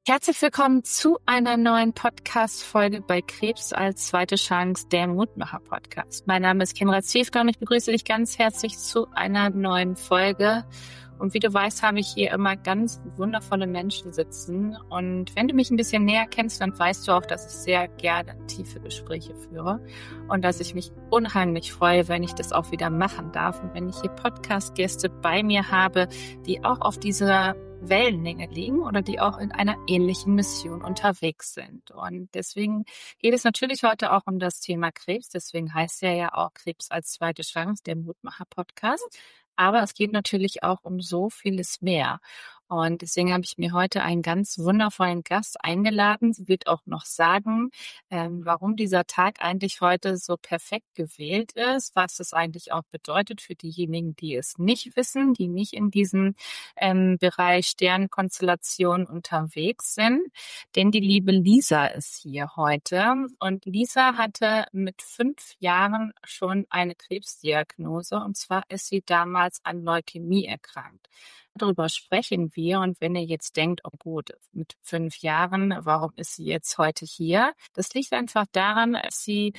Herzlich willkommen zu einer neuen Podcast-Folge bei Krebs als zweite Chance, der Mutmacher-Podcast. Mein Name ist Kinra Zwiefka und ich begrüße dich ganz herzlich zu einer neuen Folge. Und wie du weißt, habe ich hier immer ganz wundervolle Menschen sitzen. Und wenn du mich ein bisschen näher kennst, dann weißt du auch, dass ich sehr gerne tiefe Gespräche führe und dass ich mich unheimlich freue, wenn ich das auch wieder machen darf und wenn ich hier Podcast-Gäste bei mir habe, die auch auf dieser Wellenlänge liegen oder die auch in einer ähnlichen Mission unterwegs sind. Und deswegen geht es natürlich heute auch um das Thema Krebs. Deswegen heißt er ja auch Krebs als zweite Chance, der Mutmacher-Podcast. Aber es geht natürlich auch um so vieles mehr. Und deswegen habe ich mir heute einen ganz wundervollen Gast eingeladen. Sie wird auch noch sagen, warum dieser Tag eigentlich heute so perfekt gewählt ist, was es eigentlich auch bedeutet für diejenigen, die es nicht wissen, die nicht in diesem Bereich Sternkonstellation unterwegs sind. Denn die liebe Lisa ist hier heute. Und Lisa hatte mit 5 Jahren schon eine Krebsdiagnose. Und zwar ist sie damals an Leukämie erkrankt. Darüber sprechen wir. Und wenn ihr jetzt denkt, oh gut, mit 5 Jahren, warum ist sie jetzt heute hier? Das liegt einfach daran, als sie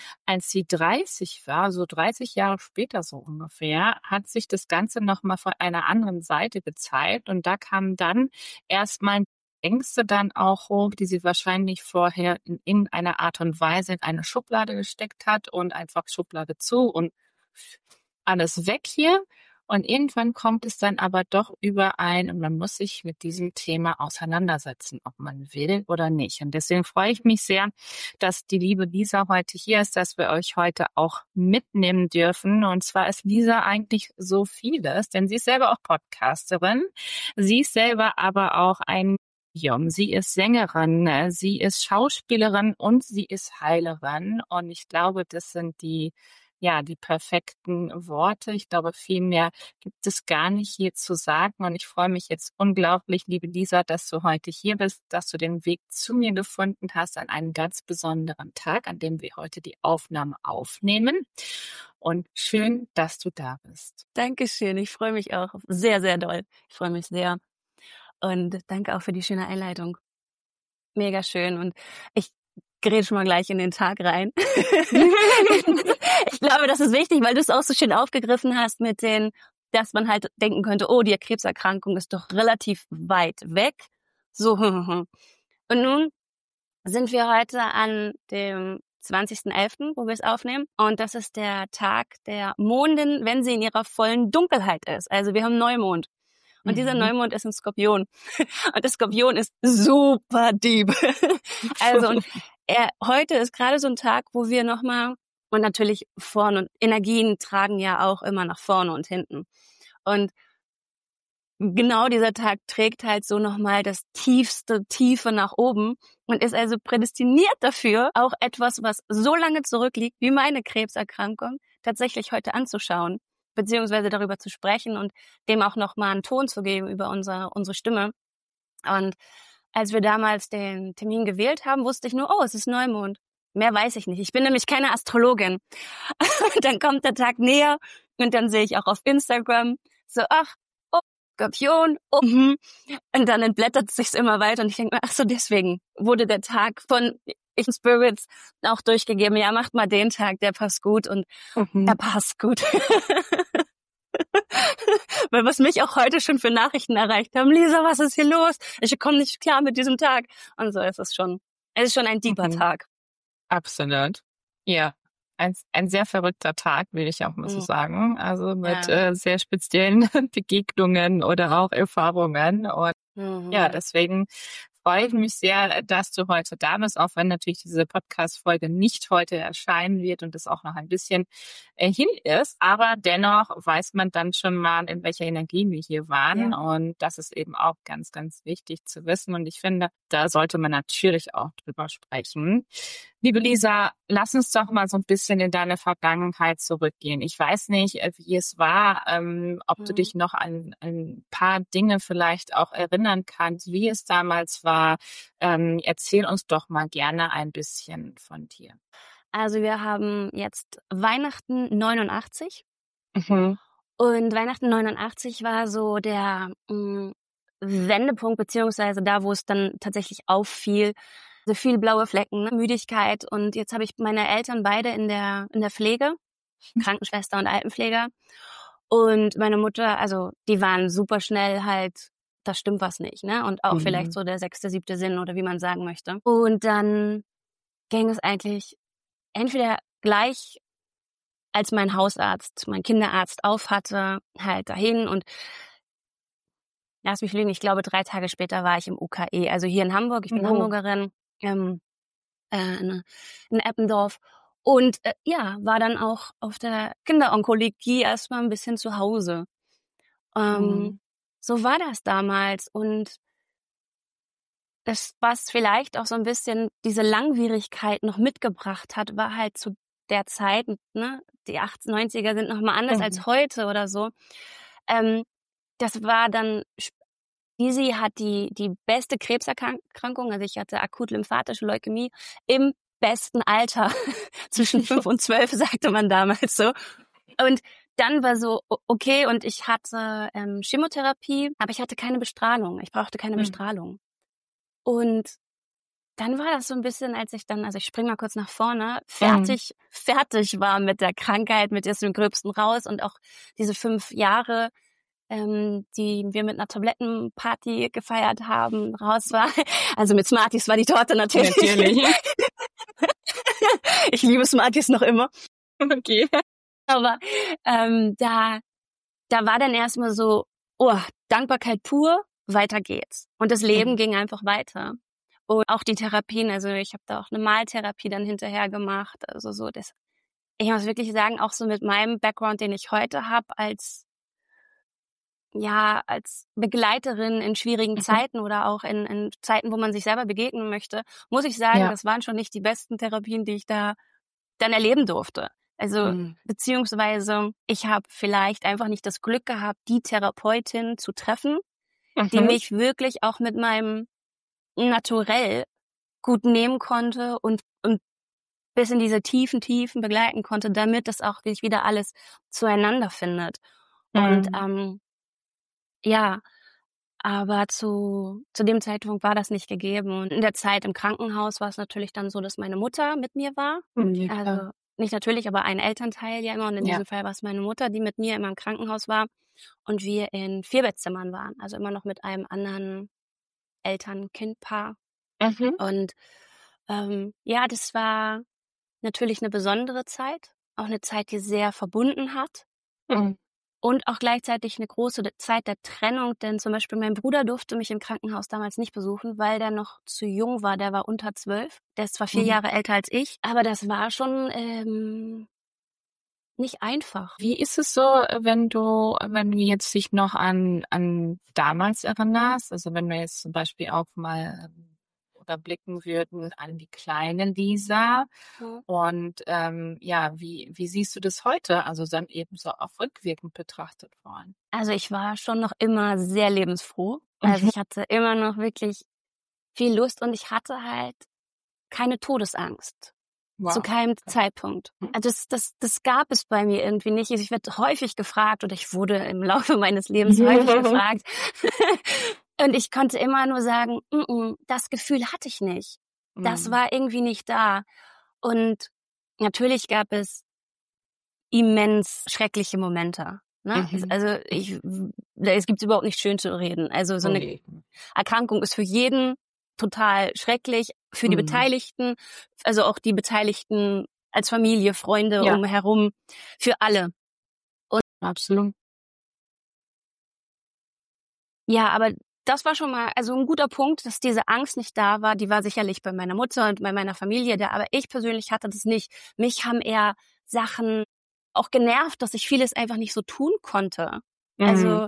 30 war, so 30 Jahre später so ungefähr, hat sich das Ganze nochmal von einer anderen Seite gezeigt. Und da kamen dann erstmal Ängste dann auch hoch, die sie wahrscheinlich vorher in irgendeiner Art und Weise in eine Schublade gesteckt hat und einfach Schublade zu und alles weg hier. Und irgendwann kommt es dann aber doch überein und man muss sich mit diesem Thema auseinandersetzen, ob man will oder nicht. Und deswegen freue ich mich sehr, dass die liebe Lisa heute hier ist, dass wir euch heute auch mitnehmen dürfen. Und zwar ist Lisa eigentlich so vieles, denn sie ist selber auch Podcasterin. Sie ist selber aber auch ein Medium. Sie ist Sängerin, sie ist Schauspielerin und sie ist Heilerin. Und ich glaube, das sind die perfekten Worte. Ich glaube, viel mehr gibt es gar nicht hier zu sagen. Und ich freue mich jetzt unglaublich, liebe Lisa, dass du heute hier bist, dass du den Weg zu mir gefunden hast an einem ganz besonderen Tag, an dem wir heute die Aufnahme aufnehmen. Und schön, dass du da bist. Dankeschön. Ich freue mich auch sehr, sehr doll. Ich freue mich sehr. Und danke auch für die schöne Einleitung. Mega schön. Und ich grätsch mal gleich in den Tag rein. Ich glaube, das ist wichtig, weil du es auch so schön aufgegriffen hast mit dass man halt denken könnte, oh, die Krebserkrankung ist doch relativ weit weg. So. Und nun sind wir heute an dem 20.11., wo wir es aufnehmen. Und das ist der Tag der Mondin, wenn sie in ihrer vollen Dunkelheit ist. Also wir haben Neumond. Und dieser Neumond ist ein Skorpion. Und der Skorpion ist super deep. Also, und heute ist gerade so ein Tag, wo wir nochmal, und natürlich vorne, und Energien tragen ja auch immer nach vorne und hinten. Und genau dieser Tag trägt halt so nochmal das tiefste Tiefe nach oben und ist also prädestiniert dafür, auch etwas, was so lange zurückliegt, wie meine Krebserkrankung, tatsächlich heute anzuschauen, beziehungsweise darüber zu sprechen und dem auch nochmal einen Ton zu geben über unsere Stimme. Und als wir damals den Termin gewählt haben, wusste ich nur, oh, es ist Neumond. Mehr weiß ich nicht. Ich bin nämlich keine Astrologin. Dann kommt der Tag näher und dann sehe ich auch auf Instagram so, ach, oh, Skorpion, oh, und dann entblättert es sich immer weiter und ich denke mir, ach so, deswegen wurde der Tag von Spirits auch durchgegeben. Ja, macht mal den Tag, der passt gut und der passt gut. Weil was mich auch heute schon für Nachrichten erreicht haben, Lisa, was ist hier los? Ich komme nicht klar mit diesem Tag. Und so ist es schon. Es ist schon ein deeper Tag. Absolut. Ja, ein sehr verrückter Tag, will ich auch mal so sagen. Also mit sehr speziellen Begegnungen oder auch Erfahrungen. Und deswegen freue ich mich sehr, dass du heute da bist, auch wenn natürlich diese Podcast-Folge nicht heute erscheinen wird und es auch noch ein bisschen hin ist. Aber dennoch weiß man dann schon mal, in welcher Energie wir hier waren. Ja. Und das ist eben auch ganz, ganz wichtig zu wissen. Und ich finde, da sollte man natürlich auch drüber sprechen. Liebe Lisa, lass uns doch mal so ein bisschen in deine Vergangenheit zurückgehen. Ich weiß nicht, wie es war, ob du dich noch an ein paar Dinge vielleicht auch erinnern kannst, wie es damals war. Erzähl uns doch mal gerne ein bisschen von dir. Also wir haben jetzt Weihnachten 89. Und Weihnachten 89 war so Wendepunkt, beziehungsweise da, wo es dann tatsächlich auffiel, so viel blaue Flecken, ne? Müdigkeit. Und jetzt habe ich meine Eltern beide in der Pflege, Krankenschwester und Altenpfleger. Und meine Mutter, also die waren super schnell halt, da stimmt was nicht, ne? Und auch vielleicht so der 6., 7. Sinn oder wie man sagen möchte. Und dann ging es eigentlich entweder gleich, als mein Hausarzt, mein Kinderarzt auf hatte, halt dahin. Und lass mich lügen, ich glaube 3 Tage später war ich im UKE, also hier in Hamburg. Ich bin Hamburgerin, in Eppendorf. Und war dann auch auf der Kinderonkologie erstmal ein bisschen zu Hause. So war das damals. Und das, was vielleicht auch so ein bisschen diese Langwierigkeit noch mitgebracht hat, war halt zu der Zeit, ne, die 80er, 90er sind noch mal anders als heute oder so. Das war dann, Isi hat die beste Krebserkrankung, also ich hatte akut lymphatische Leukämie im besten Alter, zwischen 5 und 12, sagte man damals so. Und dann war so, okay, und ich hatte Chemotherapie, aber ich hatte keine Bestrahlung. Ich brauchte keine Bestrahlung. Und dann war das so ein bisschen, als ich dann, also ich springe mal kurz nach vorne, fertig war mit der Krankheit, mit dem Gröbsten raus und auch diese 5 Jahre, die wir mit einer Tablettenparty gefeiert haben, raus war. Also mit Smarties war die Torte natürlich. Ich liebe Smarties noch immer. Okay. Aber da war dann erstmal so, Dankbarkeit pur, weiter geht's. Und das Leben ging einfach weiter. Und auch die Therapien, also ich habe da auch eine Maltherapie dann hinterher gemacht. Also so das, ich muss wirklich sagen, auch so mit meinem Background, den ich heute habe, als Begleiterin in schwierigen Zeiten oder auch in Zeiten, wo man sich selber begegnen möchte, muss ich sagen, das waren schon nicht die besten Therapien, die ich da dann erleben durfte. Also beziehungsweise ich habe vielleicht einfach nicht das Glück gehabt, die Therapeutin zu treffen, die mich wirklich auch mit meinem Naturell gut nehmen konnte und bis in diese Tiefen begleiten konnte, damit das auch wirklich wieder alles zueinander findet. Und aber zu dem Zeitpunkt war das nicht gegeben. Und in der Zeit im Krankenhaus war es natürlich dann so, dass meine Mutter mit mir war. Ja, also nicht natürlich, aber ein Elternteil ja immer. Und in diesem Fall war es meine Mutter, die mit mir immer im Krankenhaus war. Und wir in 4-Bettzimmern waren. Also immer noch mit einem anderen Eltern-Kind-Paar. Und das war natürlich eine besondere Zeit. Auch eine Zeit, die sehr verbunden hat. Und auch gleichzeitig eine große Zeit der Trennung, denn zum Beispiel mein Bruder durfte mich im Krankenhaus damals nicht besuchen, weil der noch zu jung war. Der war unter 12. Der ist zwar 4 Jahre älter als ich, aber das war schon nicht einfach. Wie ist es so, wenn du jetzt dich noch an damals erinnerst? Also wenn wir jetzt zum Beispiel auch mal oder blicken würden an die kleine Lisa. Und wie siehst du das heute? Also dann eben so auch rückwirkend betrachtet worden. Also ich war schon noch immer sehr lebensfroh. Also ich hatte immer noch wirklich viel Lust und ich hatte halt keine Todesangst. Wow. Zu keinem Zeitpunkt. Also das gab es bei mir irgendwie nicht. Ich werde häufig gefragt oder ich wurde im Laufe meines Lebens häufig gefragt. Und ich konnte immer nur sagen, das Gefühl hatte ich nicht. Das war irgendwie nicht da. Und natürlich gab es immens schreckliche Momente. Ne? Also es gibt überhaupt nicht schön zu reden. Also so eine Erkrankung ist für jeden total schrecklich, für die Beteiligten, also auch die Beteiligten als Familie, Freunde umherum, für alle. Und absolut. Ja, aber das war schon mal also ein guter Punkt, dass diese Angst nicht da war. Die war sicherlich bei meiner Mutter und bei meiner Familie da, aber ich persönlich hatte das nicht. Mich haben eher Sachen auch genervt, dass ich vieles einfach nicht so tun konnte. Also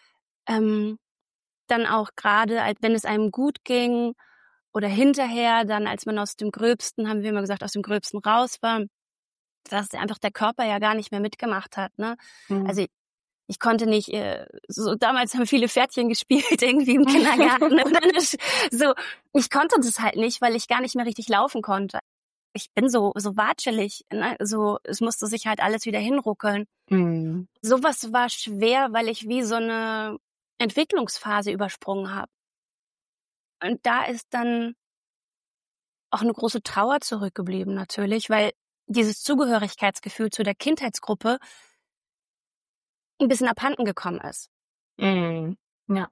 dann auch gerade, wenn es einem gut ging oder hinterher, dann als man aus dem Gröbsten, haben wir immer gesagt, aus dem Gröbsten raus war, dass einfach der Körper ja gar nicht mehr mitgemacht hat. Ne? Also ich konnte nicht, so damals haben viele Pferdchen gespielt irgendwie im Kindergarten. So, ich konnte das halt nicht, weil ich gar nicht mehr richtig laufen konnte. Ich bin so watschelig, ne? So, es musste sich halt alles wieder hinruckeln. Sowas war schwer, weil ich wie so eine Entwicklungsphase übersprungen habe. Und da ist dann auch eine große Trauer zurückgeblieben natürlich, weil dieses Zugehörigkeitsgefühl zu der Kindheitsgruppe ein bisschen abhanden gekommen ist. Mhm. Ja,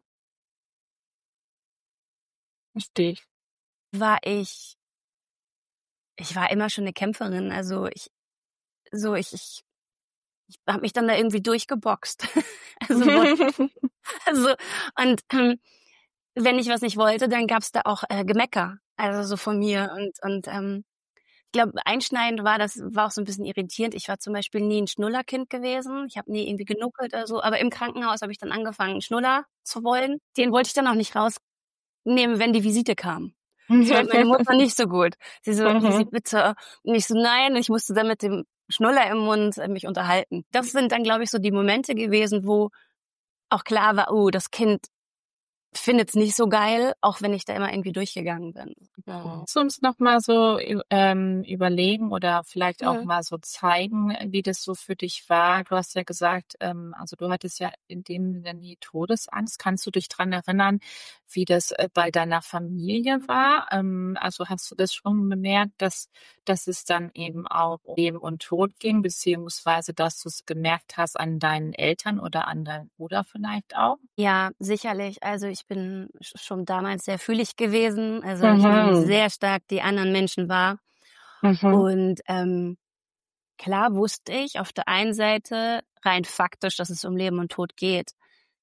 verstehe ich. Ich war immer schon eine Kämpferin, also ich habe mich dann da irgendwie durchgeboxt. Also, also und, wenn ich was nicht wollte, dann gab's da auch, Gemecker, also so von mir ich glaube, einschneidend war auch so ein bisschen irritierend. Ich war zum Beispiel nie ein Schnullerkind gewesen. Ich habe nie irgendwie genuckelt oder so, aber im Krankenhaus habe ich dann angefangen, 'n Schnuller zu wollen. Den wollte ich dann auch nicht rausnehmen, wenn die Visite kam. Das fand meine Mutter nicht so gut. Sie so: „Lisi, bitte." Und ich so: „Nein." Ich musste dann mit dem Schnuller im Mund, mich unterhalten. Das sind dann, glaube ich, so die Momente gewesen, wo auch klar war: „Oh, das Kind findet's nicht so geil", auch wenn ich da immer irgendwie durchgegangen bin. Ja. Kannst du uns noch mal so überlegen oder vielleicht auch Mhm. mal so zeigen, wie das so für dich war? Du hast ja gesagt, also du hattest ja in dem Sinne nie Todesangst. Kannst du dich dran erinnern, wie das bei deiner Familie war? Also hast du das schon bemerkt, dass es dann eben auch um Leben und Tod ging, beziehungsweise dass du es gemerkt hast an deinen Eltern oder an deinem Bruder vielleicht auch? Ja, sicherlich. Also, ich bin schon damals sehr fühlig gewesen. Also, ich nehme sehr stark die anderen Menschen wahr. Mhm. Und, klar wusste ich auf der einen Seite rein faktisch, dass es um Leben und Tod geht.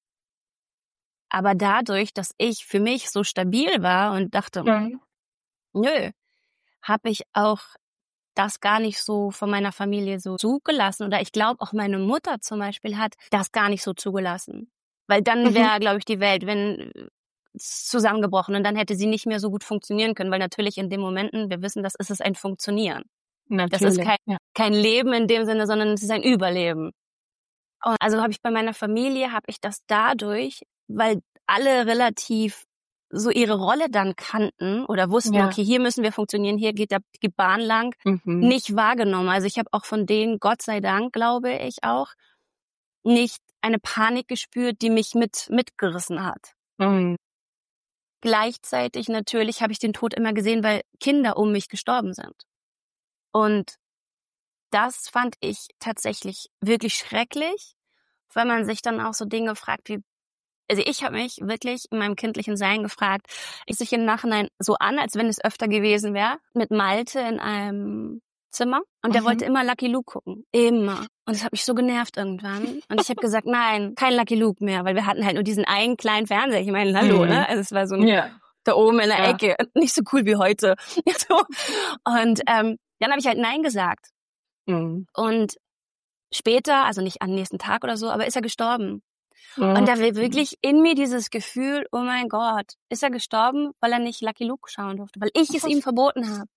Aber dadurch, dass ich für mich so stabil war und dachte: Mhm. „Nö", habe ich auch das gar nicht so von meiner Familie so zugelassen. Oder ich glaube, auch meine Mutter zum Beispiel hat das gar nicht so zugelassen. Weil dann Mhm. wäre, glaube ich, die Welt, zusammengebrochen und dann hätte sie nicht mehr so gut funktionieren können, weil natürlich in den Momenten, wir wissen, das ist es ein Funktionieren. Das ist Natürlich, ja. kein Leben in dem Sinne, sondern es ist ein Überleben. Und also habe ich bei meiner Familie, habe ich das dadurch, weil alle relativ so ihre Rolle dann kannten oder wussten, Ja. okay, hier müssen wir funktionieren, hier geht die Bahn lang, Mhm. nicht wahrgenommen. Also ich habe auch von denen, Gott sei Dank, glaube ich auch, nicht eine Panik gespürt, die mich mitgerissen hat. Mhm. Gleichzeitig natürlich habe ich den Tod immer gesehen, weil Kinder um mich gestorben sind. Und das fand ich tatsächlich wirklich schrecklich, weil man sich dann auch so Dinge fragt wie, also ich habe mich wirklich in meinem kindlichen Sein gefragt, ich sich im Nachhinein so an, als wenn es öfter gewesen wäre, mit Malte in einem Zimmer und der Mhm. wollte immer Lucky Luke gucken. Immer. Und das hat mich so genervt irgendwann. Und ich habe gesagt, nein, kein Lucky Luke mehr, weil wir hatten halt nur diesen einen kleinen Fernseher. Ich meine, hallo, Mhm. ne? Also es war so ein Ja. da oben in der Ja. Ecke. Nicht so cool wie heute. So. Und dann habe ich halt Nein gesagt. Mhm. Und später, also nicht am nächsten Tag oder so, aber ist er gestorben. Und Mhm. da war wirklich in mir dieses Gefühl, oh mein Gott, ist er gestorben, weil er nicht Lucky Luke schauen durfte, weil ich es ihm verboten habe.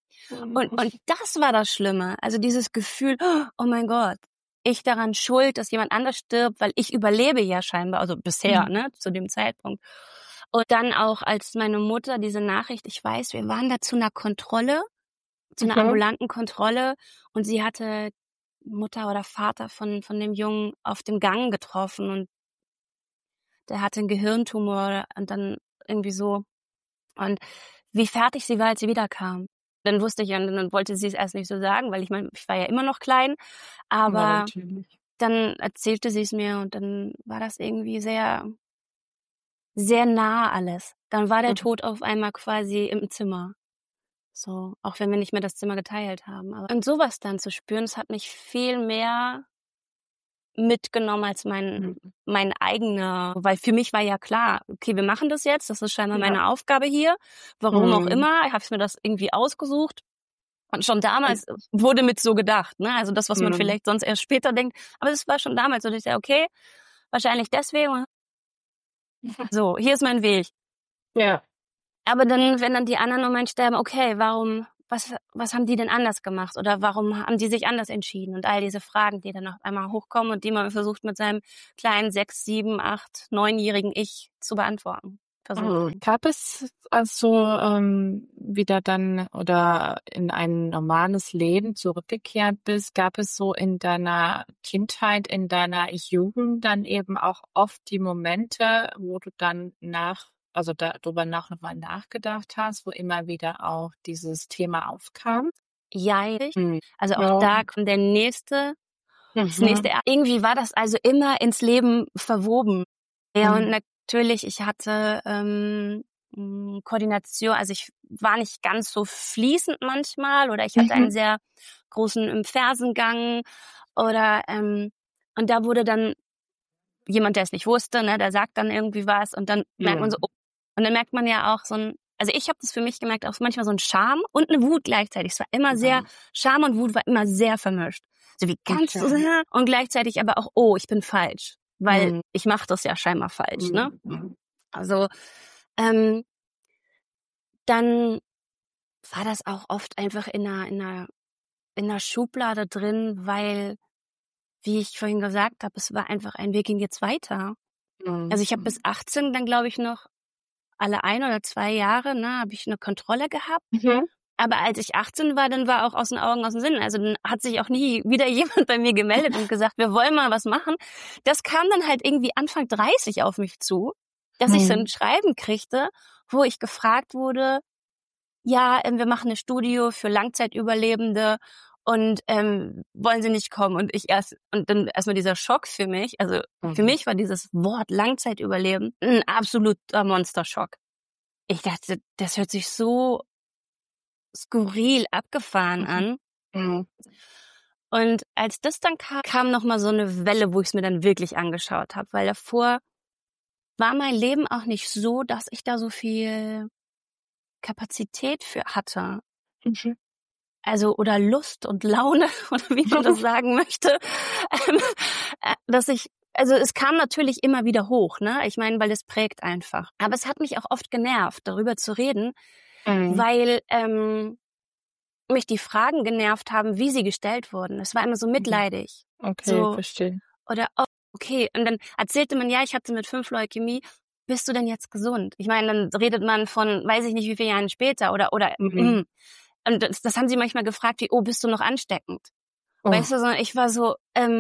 Und das war das Schlimme. Also dieses Gefühl, oh mein Gott, ich daran schuld, dass jemand anders stirbt, weil ich überlebe ja scheinbar, also bisher, Mhm. ne, zu dem Zeitpunkt. Und dann auch als meine Mutter diese Nachricht, ich weiß, wir waren da zu einer Kontrolle, zu einer Mhm. ambulanten Kontrolle und sie hatte Mutter oder Vater von dem Jungen auf dem Gang getroffen und der hatte einen Gehirntumor und dann irgendwie so. Und wie fertig sie war, als sie wiederkam. Dann wusste ich ja, dann wollte sie es erst nicht so sagen, weil ich meine, ich war ja immer noch klein, Ja, aber natürlich. dann erzählte sie es mir und dann war das irgendwie sehr, sehr nah alles. Dann war der Mhm. Tod auf einmal quasi im Zimmer. So, auch wenn wir nicht mehr das Zimmer geteilt haben. Aber und sowas dann zu spüren, das hat mich viel mehr mitgenommen als Mhm. mein eigener, weil für mich war ja klar, okay, wir machen das jetzt, das ist scheinbar Ja. meine Aufgabe hier, warum auch Mhm. immer, ich habe mir das irgendwie ausgesucht und schon damals Und wurde mit so gedacht, ne, also das, was man mhm. vielleicht sonst erst später denkt, aber es war schon damals so, dass ich sage, okay, wahrscheinlich deswegen, so, hier ist mein Weg. Ja. Aber dann, wenn dann die anderen um einen sterben, okay, was haben die denn anders gemacht oder warum haben die sich anders entschieden? Und all diese Fragen, die dann auf einmal hochkommen und die man versucht mit seinem kleinen 6, 7, 8, 9-jährigen Ich zu beantworten. versucht. Gab es also wieder dann oder in ein normales Leben zurückgekehrt bist, gab es so in deiner Kindheit, in deiner Jugend dann eben auch oft die Momente, wo du dann darüber nochmal nachgedacht hast, wo immer wieder auch dieses Thema aufkam? Ja, Mhm. also auch Ja. da kommt das nächste. Mhm. Irgendwie war das also immer ins Leben verwoben. Ja, und Mhm. natürlich, ich hatte Koordination, also ich war nicht ganz so fließend manchmal oder ich hatte einen Mhm. sehr großen Fersengang oder und da wurde dann jemand, der es nicht wusste, ne, der sagt dann irgendwie was und dann merkt man so, Mhm. oh. Und dann merkt man ja auch also ich habe das für mich gemerkt, auch manchmal so ein Scham und eine Wut gleichzeitig. Es war immer sehr, Scham und Wut war immer sehr vermischt. So wie kannst du, Okay. und gleichzeitig aber auch, oh, ich bin falsch, weil Mhm. ich mache das ja scheinbar falsch, ne? Mhm. Also ähm, dann war das auch oft einfach in einer Schublade drin, weil, wie ich vorhin gesagt habe, es war einfach ein Weg ging jetzt weiter. Also ich habe bis Mhm. 18 dann, glaube ich, noch alle 1 oder 2 Jahre, ne, habe ich eine Kontrolle gehabt. Mhm. Aber als ich 18 war, dann war auch aus den Augen, aus dem Sinn. Also dann hat sich auch nie wieder jemand bei mir gemeldet und gesagt, wir wollen mal was machen. Das kam dann halt irgendwie Anfang 30 auf mich zu, dass ich so ein Mhm. Schreiben kriegte, wo ich gefragt wurde, ja, wir machen eine Studie für Langzeitüberlebende und wollen Sie nicht kommen? Und dann erstmal dieser Schock für mich. Also für Mhm. mich war dieses Wort Langzeitüberleben ein absoluter Monsterschock. Ich dachte, das hört sich so skurril abgefahren Mhm. an. Mhm. Und als das dann kam noch mal so eine Welle, wo ich es mir dann wirklich angeschaut habe, weil davor war mein Leben auch nicht so, dass ich da so viel Kapazität für hatte. Mhm. Also oder Lust und Laune oder wie man das sagen möchte, ähm, dass also es kam natürlich immer wieder hoch, ne? Ich meine, weil es prägt einfach. Aber es hat mich auch oft genervt, darüber zu reden, Mhm. weil mich die Fragen genervt haben, wie sie gestellt wurden. Es war immer so Mhm. mitleidig. Okay, So, verstehe. oder, oh, okay. Und dann erzählte man, ja, ich hatte mit 5 Leukämie. Bist du denn jetzt gesund? Ich meine, dann redet man von, weiß ich nicht, wie viele Jahren später Mhm. und das haben sie manchmal gefragt, wie, oh, bist du noch ansteckend? Weißt Oh. du, sondern ich war so,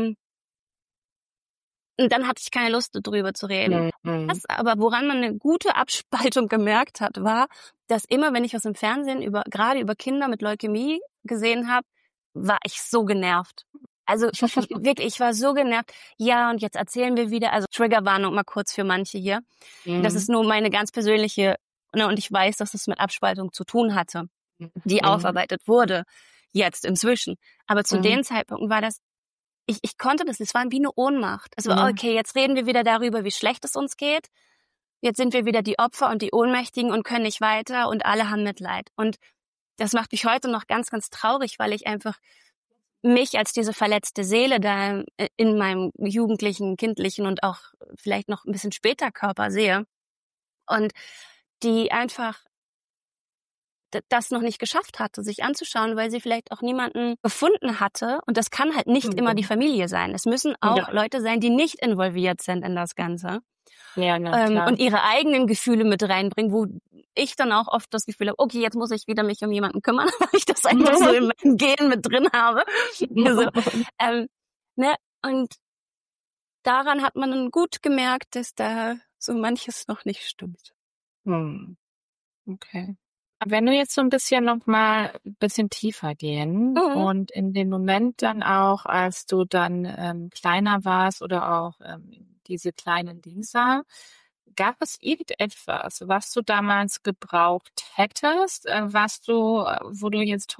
und dann hatte ich keine Lust, drüber zu reden. Mhm. Mhm. Das aber, woran man eine gute Abspaltung gemerkt hat, war, dass immer, wenn ich was im Fernsehen gerade über Kinder mit Leukämie gesehen habe, war ich so genervt. Also wirklich, ich war so genervt. Ja, und jetzt erzählen wir wieder, also Triggerwarnung mal kurz für manche hier. Das ist Mhm. nur meine ganz persönliche, ne, und ich weiß, dass es mit Abspaltung zu tun hatte, die Mhm. aufarbeitet wurde, jetzt inzwischen. Aber zu Mhm. dem Zeitpunkt war das, ich konnte das, es war wie eine Ohnmacht. Also, Mhm. okay, jetzt reden wir wieder darüber, wie schlecht es uns geht. Jetzt sind wir wieder die Opfer und die Ohnmächtigen und können nicht weiter und alle haben Mitleid. Und das macht mich heute noch ganz, ganz traurig, weil ich einfach mich als diese verletzte Seele da in meinem jugendlichen, kindlichen und auch vielleicht noch ein bisschen später Körper sehe und die einfach das noch nicht geschafft hatte, sich anzuschauen, weil sie vielleicht auch niemanden gefunden hatte. Und das kann halt nicht immer die Mhm. Familie sein. Es müssen Ja. auch Leute sein, die nicht involviert sind in das Ganze. Ja, na klar. Und ihre eigenen Gefühle mit reinbringen, wo ich dann auch oft das Gefühl habe, okay, jetzt muss ich wieder mich um jemanden kümmern, weil ich das einfach so in meinem Gen mit drin habe. Also, ne? Und daran hat man dann gut gemerkt, dass da so manches noch nicht stimmt. Mhm. Okay. Wenn wir jetzt so ein bisschen noch mal ein bisschen tiefer gehen Mhm. und in den Moment dann auch, als du dann, kleiner warst oder auch, diese kleinen Lisa, gab es irgendetwas, was du damals gebraucht hättest, wo du jetzt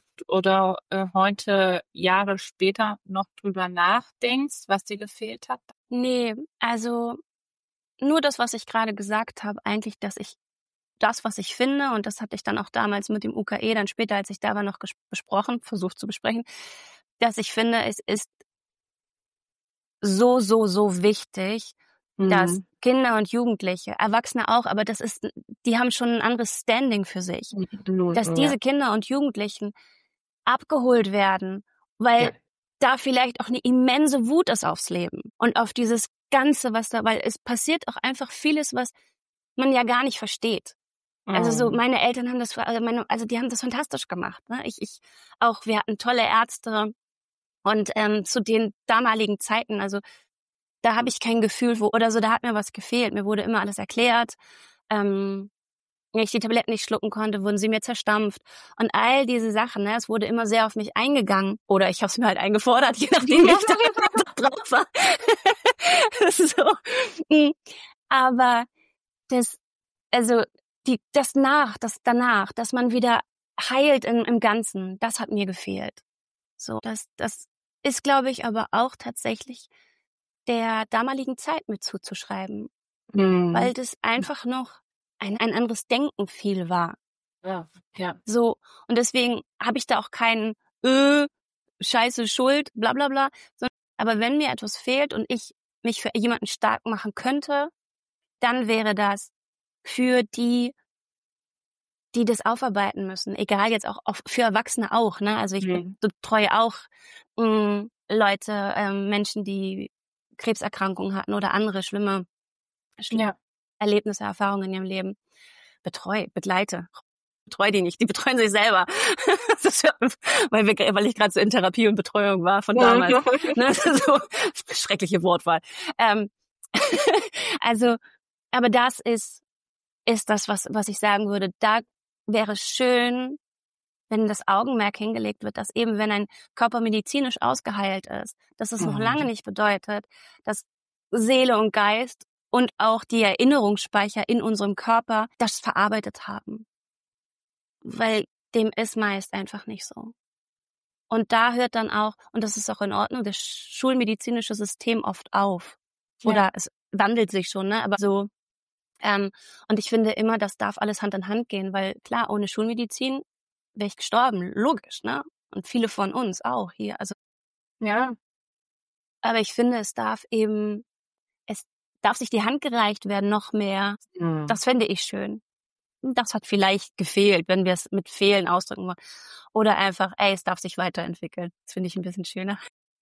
heute Jahre später noch drüber nachdenkst, was dir gefehlt hat? Nee, also nur das, was ich gerade gesagt habe, eigentlich, dass ich das, was ich finde, und das hatte ich dann auch damals mit dem UKE, dann später, als ich da war, noch versucht zu besprechen, dass ich finde, es ist so, so, so wichtig, dass Mhm. Kinder und Jugendliche, Erwachsene auch, aber die haben schon ein anderes Standing für sich, dass Ja, diese Kinder und Jugendlichen abgeholt werden, ja. weil da vielleicht auch eine immense Wut ist aufs Leben und auf dieses Ganze, weil es passiert auch einfach vieles, was man ja gar nicht versteht. Also so, Mhm. meine Eltern haben das, also die haben das fantastisch gemacht. Ne? Wir hatten tolle Ärzte und zu den damaligen Zeiten, also da habe ich kein Gefühl, da hat mir was gefehlt. Mir wurde immer alles erklärt. Wenn ich die Tabletten nicht schlucken konnte, wurden sie mir zerstampft. Und all diese Sachen, ne, es wurde immer sehr auf mich eingegangen. Oder ich habe es mir halt eingefordert, je nachdem, wie ich da drauf war. So. Aber das danach, dass man wieder heilt im Ganzen, das hat mir gefehlt. So, das ist, glaube ich, aber auch tatsächlich der damaligen Zeit mit zuzuschreiben, weil das einfach noch ein anderes Denken viel war. Ja, ja. So, und deswegen habe ich da auch keinen Scheiße, Schuld, bla bla bla. Aber wenn mir etwas fehlt und ich mich für jemanden stark machen könnte, dann wäre das für die das aufarbeiten müssen. Egal, jetzt auch für Erwachsene auch. Ne? Also ich betreue auch Leute, Menschen, die Krebserkrankungen hatten oder andere schlimme Erlebnisse, Erfahrungen in ihrem Leben. Begleite. Betreue die nicht, die betreuen sich selber. Weil ich gerade so in Therapie und Betreuung war von damals. Ne? So, schreckliche Wortwahl. Also, aber das ist das, was ich sagen würde. Da wäre es schön, wenn das Augenmerk hingelegt wird, dass eben, wenn ein Körper medizinisch ausgeheilt ist, dass es noch lange nicht bedeutet, dass Seele und Geist und auch die Erinnerungsspeicher in unserem Körper das verarbeitet haben. Weil dem ist meist einfach nicht so. Und da hört dann auch, und das ist auch in Ordnung, das schulmedizinische System oft auf. Oder es wandelt sich schon, ne? Aber so. Und ich finde immer, das darf alles Hand in Hand gehen, weil klar, ohne Schulmedizin wäre ich gestorben, logisch, ne? Und viele von uns auch hier. Also Ja. aber ich finde, es darf sich die Hand gereicht werden, noch mehr. Das fände ich schön. Das hat vielleicht gefehlt, wenn wir es mit Fehlen ausdrücken wollen. Oder einfach, es darf sich weiterentwickeln. Das finde ich ein bisschen schöner.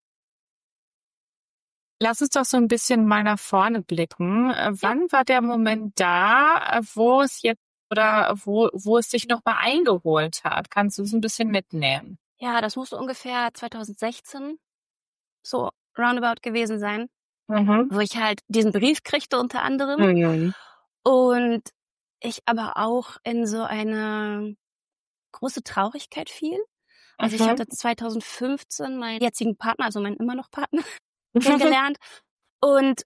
Lass uns doch so ein bisschen mal nach vorne blicken. Wann war der Moment da, wo es jetzt oder wo es dich nochmal eingeholt hat? Kannst du es ein bisschen mitnehmen? Ja, das musste ungefähr 2016 so roundabout gewesen sein, wo ich halt diesen Brief kriegte unter anderem. Und ich aber auch in so eine große Traurigkeit fiel. Also ich hatte 2015 meinen jetzigen Partner, also meinen immer noch Partner, kennengelernt. Und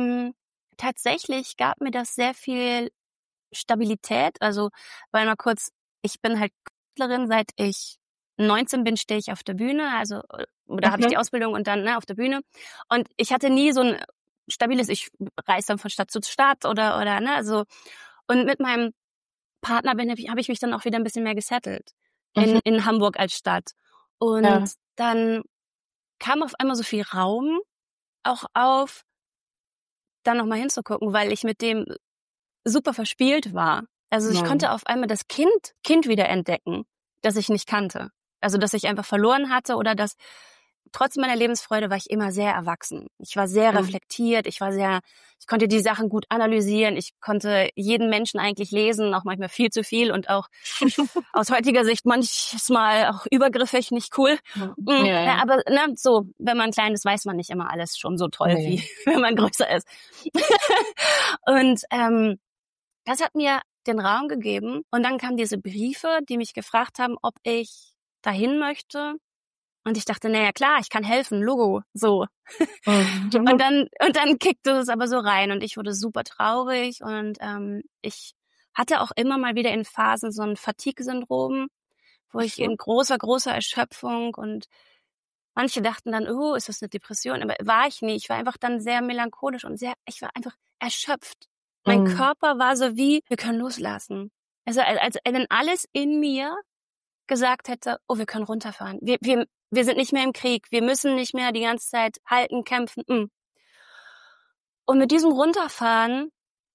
tatsächlich gab mir das sehr viel Stabilität. Also, weil mal kurz, ich bin halt Künstlerin, seit ich 19 bin, stehe ich auf der Bühne. Also, oder habe ich die Ausbildung und dann auf der Bühne. Und ich hatte nie so ein stabiles, ich reise dann von Stadt zu Stadt oder also. Und mit meinem Partner habe ich mich dann auch wieder ein bisschen mehr gesettelt in Hamburg als Stadt. Und dann kam auf einmal so viel Raum auch auf, dann nochmal hinzugucken, weil ich mit dem super verspielt war. Also ich konnte auf einmal das Kind wieder entdecken, das ich nicht kannte. Also dass ich einfach verloren hatte oder dass trotz meiner Lebensfreude war ich immer sehr erwachsen. Ich war sehr reflektiert, ich konnte die Sachen gut analysieren, ich konnte jeden Menschen eigentlich lesen, auch manchmal viel zu viel und auch aus heutiger Sicht manchmal auch übergriffig, nicht cool. Ja, aber so, wenn man klein ist, weiß man nicht immer alles schon so toll, wie wenn man größer ist. Und das hat mir den Raum gegeben. Und dann kamen diese Briefe, die mich gefragt haben, ob ich dahin möchte. Und ich dachte, naja klar, ich kann helfen, Logo, so. Und dann kickte es aber so rein und ich wurde super traurig und ich hatte auch immer mal wieder in Phasen so ein Fatigue-Syndrom, wo ich in großer Erschöpfung und manche dachten dann, oh, ist das eine Depression? Aber war ich nie. Ich war einfach dann sehr melancholisch und ich war einfach erschöpft. Mein Körper war so wie, wir können loslassen. Also als wenn alles in mir gesagt hätte, oh, wir können runterfahren. Wir sind nicht mehr im Krieg. Wir müssen nicht mehr die ganze Zeit halten, kämpfen. Und mit diesem Runterfahren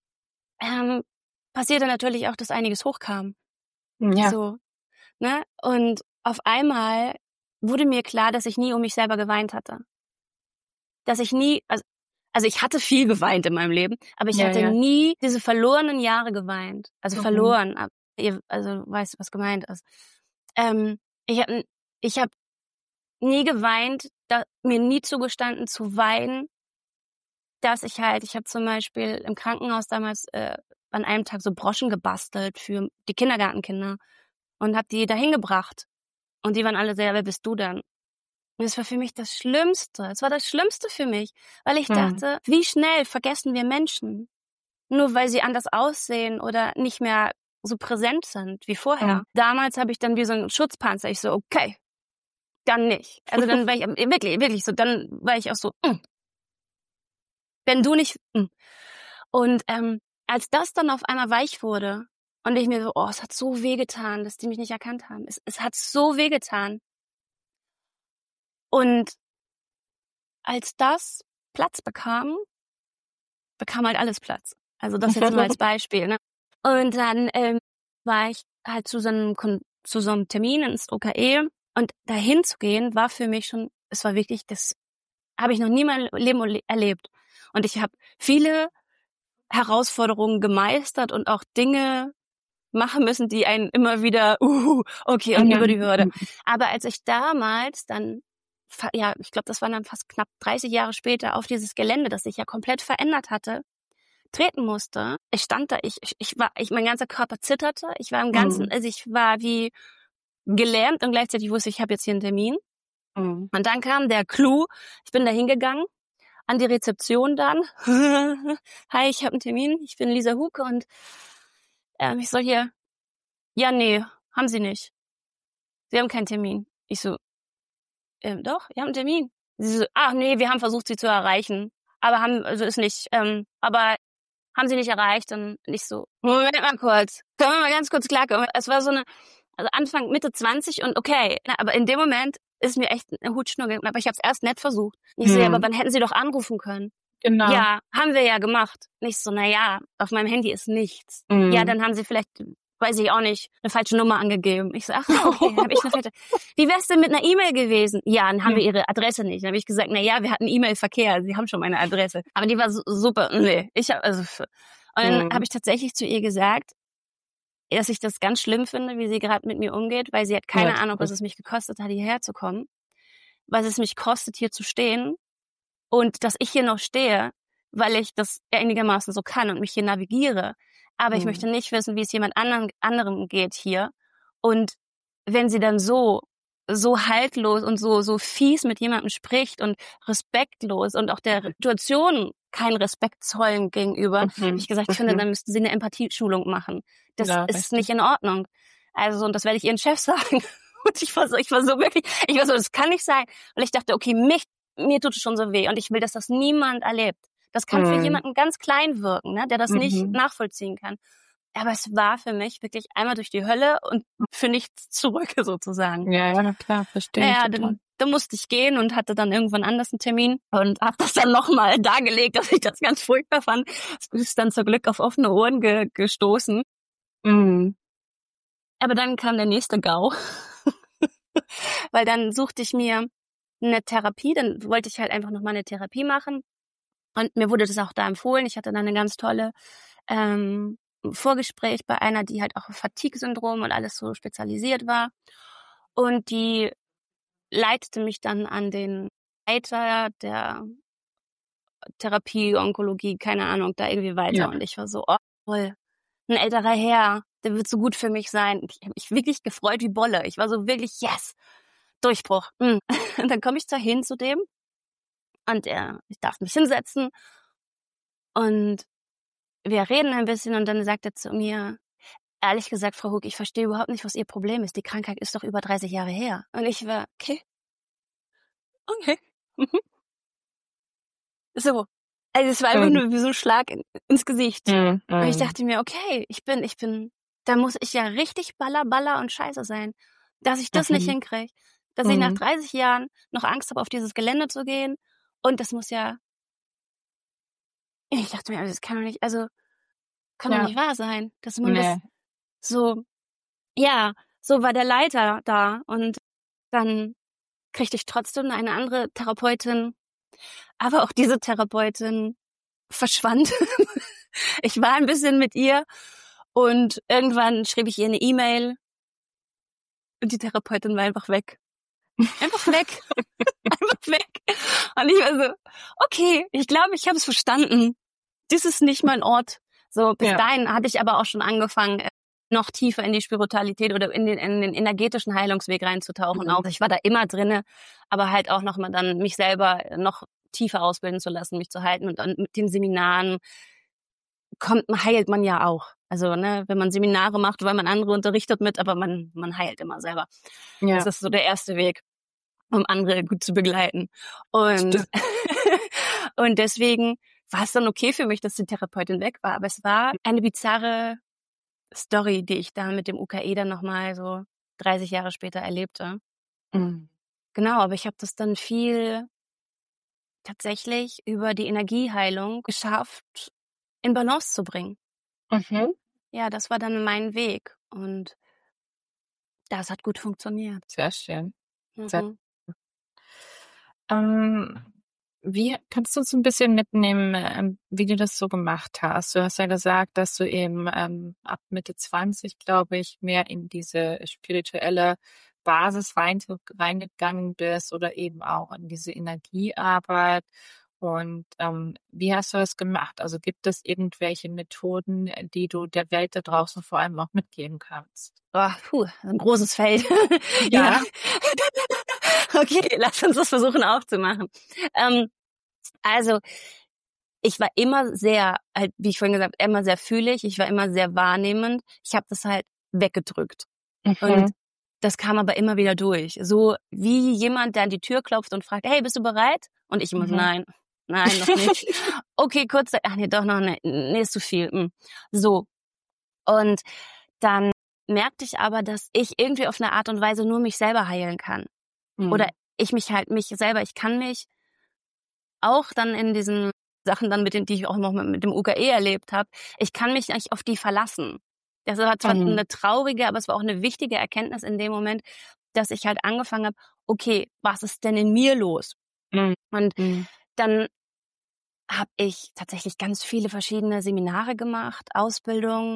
passierte natürlich auch, dass einiges hochkam. Ja. So, ne? Und auf einmal wurde mir klar, dass ich nie um mich selber geweint hatte. Dass ich nie, Also ich hatte viel geweint in meinem Leben, aber ich hatte nie diese verlorenen Jahre geweint. Also verloren. Also weißt du, was gemeint ist. Ich hab nie geweint, mir nie zugestanden zu weinen, dass ich habe zum Beispiel im Krankenhaus damals an einem Tag so Broschen gebastelt für die Kindergartenkinder und habe die dahin gebracht. Und die waren alle sehr, wer bist du denn? Und es war für mich das Schlimmste. Es war das Schlimmste für mich, weil ich dachte, wie schnell vergessen wir Menschen, nur weil sie anders aussehen oder nicht mehr so präsent sind wie vorher. Damals habe ich dann wie so ein Schutzpanzer. Ich so, okay, dann nicht. Also dann war ich wirklich so, dann war ich auch so, wenn du nicht. Und als das dann auf einmal weich wurde und ich mir so, es hat so wehgetan, dass die mich nicht erkannt haben. Es hat so wehgetan. Und als das Platz bekam halt alles Platz. Also das jetzt nur als Beispiel. Ne? Und dann war ich halt zu so einem Termin ins OKE und dahin zu gehen war für mich schon, es war wirklich, das habe ich noch nie in meinem Leben erlebt. Und ich habe viele Herausforderungen gemeistert und auch Dinge machen müssen, die einen immer wieder, okay, und über die Hürde. Aber als ich damals dann, ich glaube, das waren dann fast knapp 30 Jahre später, auf dieses Gelände, das sich ja komplett verändert hatte, treten musste, ich stand da, mein ganzer Körper zitterte, ich war im Ganzen, also ich war wie gelähmt und gleichzeitig wusste ich habe jetzt hier einen Termin. Und dann kam der Clou, ich bin da hingegangen, an die Rezeption dann. Hi, ich habe einen Termin, ich bin Lisa Huke und ich soll hier, nee, haben Sie nicht. Sie haben keinen Termin. Ich so, doch, wir haben einen Termin. Sie so, nee, wir haben versucht, Sie zu erreichen, aber ist nicht, aber haben Sie nicht erreicht? Und ich so, Moment mal kurz, können wir mal ganz kurz klarkommen. Es war so also Anfang, Mitte 20 und okay, aber in dem Moment ist mir echt eine Hutschnur gegangen, aber ich habe es erst nett versucht. Ich so, aber wann hätten Sie doch anrufen können? Genau. Ja, haben wir ja gemacht. Nicht so, auf meinem Handy ist nichts. Ja, dann haben Sie vielleicht, weiß ich auch nicht, eine falsche Nummer angegeben. Ich so, okay, habe ich eine falsche. Wie wär's denn mit einer E-Mail gewesen? Ja, dann haben wir Ihre Adresse nicht. Dann habe ich gesagt, wir hatten E-Mail-Verkehr, Sie haben schon meine Adresse. Aber die war super. Nee, und dann habe ich tatsächlich zu ihr gesagt, dass ich das ganz schlimm finde, wie sie gerade mit mir umgeht, weil sie hat keine Ahnung, was es mich gekostet hat, hierher zu kommen, was es mich kostet, hier zu stehen und dass ich hier noch stehe, weil ich das einigermaßen so kann und mich hier navigiere. Aber ich möchte nicht wissen, wie es jemand anderem geht hier. Und wenn sie dann so haltlos und so fies mit jemandem spricht und respektlos und auch der Situation keinen Respekt zollen gegenüber, habe ich gesagt, ich finde, dann müssten sie eine Empathieschulung machen. Das ist nicht in Ordnung. Also, und das werde ich ihren Chef sagen. Und ich war so, das kann nicht sein. Weil ich dachte, okay, mir tut es schon so weh und ich will, dass das niemand erlebt. Das kann für jemanden ganz klein wirken, ne, der das nicht nachvollziehen kann. Aber es war für mich wirklich einmal durch die Hölle und für nichts zurück sozusagen. Ja, klar, verstehe ich. Dann musste ich gehen und hatte dann irgendwann anders einen Termin und habe das dann nochmal dargelegt, dass ich das ganz furchtbar fand. Es ist dann zur Glück auf offene Ohren gestoßen. Aber dann kam der nächste GAU. Weil dann suchte ich mir eine Therapie, dann wollte ich halt einfach nochmal eine Therapie machen. Und mir wurde das auch da empfohlen. Ich hatte dann eine ganz tolle Vorgespräch bei einer, die halt auch auf Fatigue-Syndrom und alles so spezialisiert war. Und die leitete mich dann an den Leiter der Therapie, Onkologie, keine Ahnung, da irgendwie weiter. Ja. Und ich war so, toll, ein älterer Herr, der wird so gut für mich sein. Ich habe mich wirklich gefreut wie Bolle. Ich war so wirklich, yes, Durchbruch. Und dann komme ich hin zu dem und ich darf mich hinsetzen und wir reden ein bisschen und dann sagt er zu mir, ehrlich gesagt, Frau Huck, ich verstehe überhaupt nicht, was Ihr Problem ist. Die Krankheit ist doch über 30 Jahre her. Und ich war, okay. So. Also es war einfach nur wie so ein Schlag ins Gesicht. Und ich dachte mir, okay, da muss ich ja richtig Baller und scheiße sein, dass ich das nicht hinkriege. Dass ich nach 30 Jahren noch Angst habe, auf dieses Gelände zu gehen. Und das muss ja, ich dachte mir, das kann doch nicht, kann doch nicht wahr sein. Dass man das so, so war der Leiter da. Und dann kriegte ich trotzdem eine andere Therapeutin Aber auch diese Therapeutin verschwand. Ich war ein bisschen mit ihr und irgendwann schrieb ich ihr eine E-Mail und die Therapeutin war einfach weg. Einfach weg. Einfach weg. Und ich war so, okay, ich glaube, ich habe es verstanden. Das ist nicht mein Ort. So, bis dahin hatte ich aber auch schon angefangen, noch tiefer in die Spiritualität oder in den energetischen Heilungsweg reinzutauchen. Auch ich war da immer drinne, aber halt auch noch mal dann mich selber noch tiefer ausbilden zu lassen, mich zu halten. Und dann mit den Seminaren heilt man ja auch. Also, ne, wenn man Seminare macht, weil man andere unterrichtet mit, aber man heilt immer selber. Ja. Das ist so der erste Weg, um andere gut zu begleiten. Und, und deswegen war es dann okay für mich, dass die Therapeutin weg war. Aber es war eine bizarre Story, die ich da mit dem UKE dann nochmal so 30 Jahre später erlebte. Mhm. Genau, aber ich habe das dann viel tatsächlich über die Energieheilung geschafft, in Balance zu bringen. Mhm. Ja, das war dann mein Weg und das hat gut funktioniert. Sehr schön. Sehr wie kannst du uns ein bisschen mitnehmen, wie du das so gemacht hast? Du hast ja gesagt, dass du eben ab Mitte 20, glaube ich, mehr in diese spirituelle Basis reingegangen bist oder eben auch in diese Energiearbeit. Und wie hast du das gemacht? Also gibt es irgendwelche Methoden, die du der Welt da draußen vor allem auch mitgeben kannst? Ein großes Feld. Ja. Okay, lass uns das versuchen aufzumachen. Also ich war immer sehr, halt, wie ich vorhin gesagt habe, immer sehr fühlig. Ich war immer sehr wahrnehmend. Ich habe das halt weggedrückt. Mhm. Und das kam aber immer wieder durch. So wie jemand, der an die Tür klopft und fragt, hey, bist du bereit? Und ich immer so, nein, noch nicht. Okay, kurz, ach nee, doch noch, nee, ist zu viel. So. Und dann merkte ich aber, dass ich irgendwie auf eine Art und Weise nur mich selber heilen kann. Mhm. Oder ich kann mich auch dann in diesen Sachen dann die ich auch noch mit dem UKE erlebt habe, ich kann mich nicht auf die verlassen. Das war zwar eine traurige, aber es war auch eine wichtige Erkenntnis in dem Moment, dass ich halt angefangen habe, okay, was ist denn in mir los? Mhm. Und dann habe ich tatsächlich ganz viele verschiedene Seminare gemacht, Ausbildungen,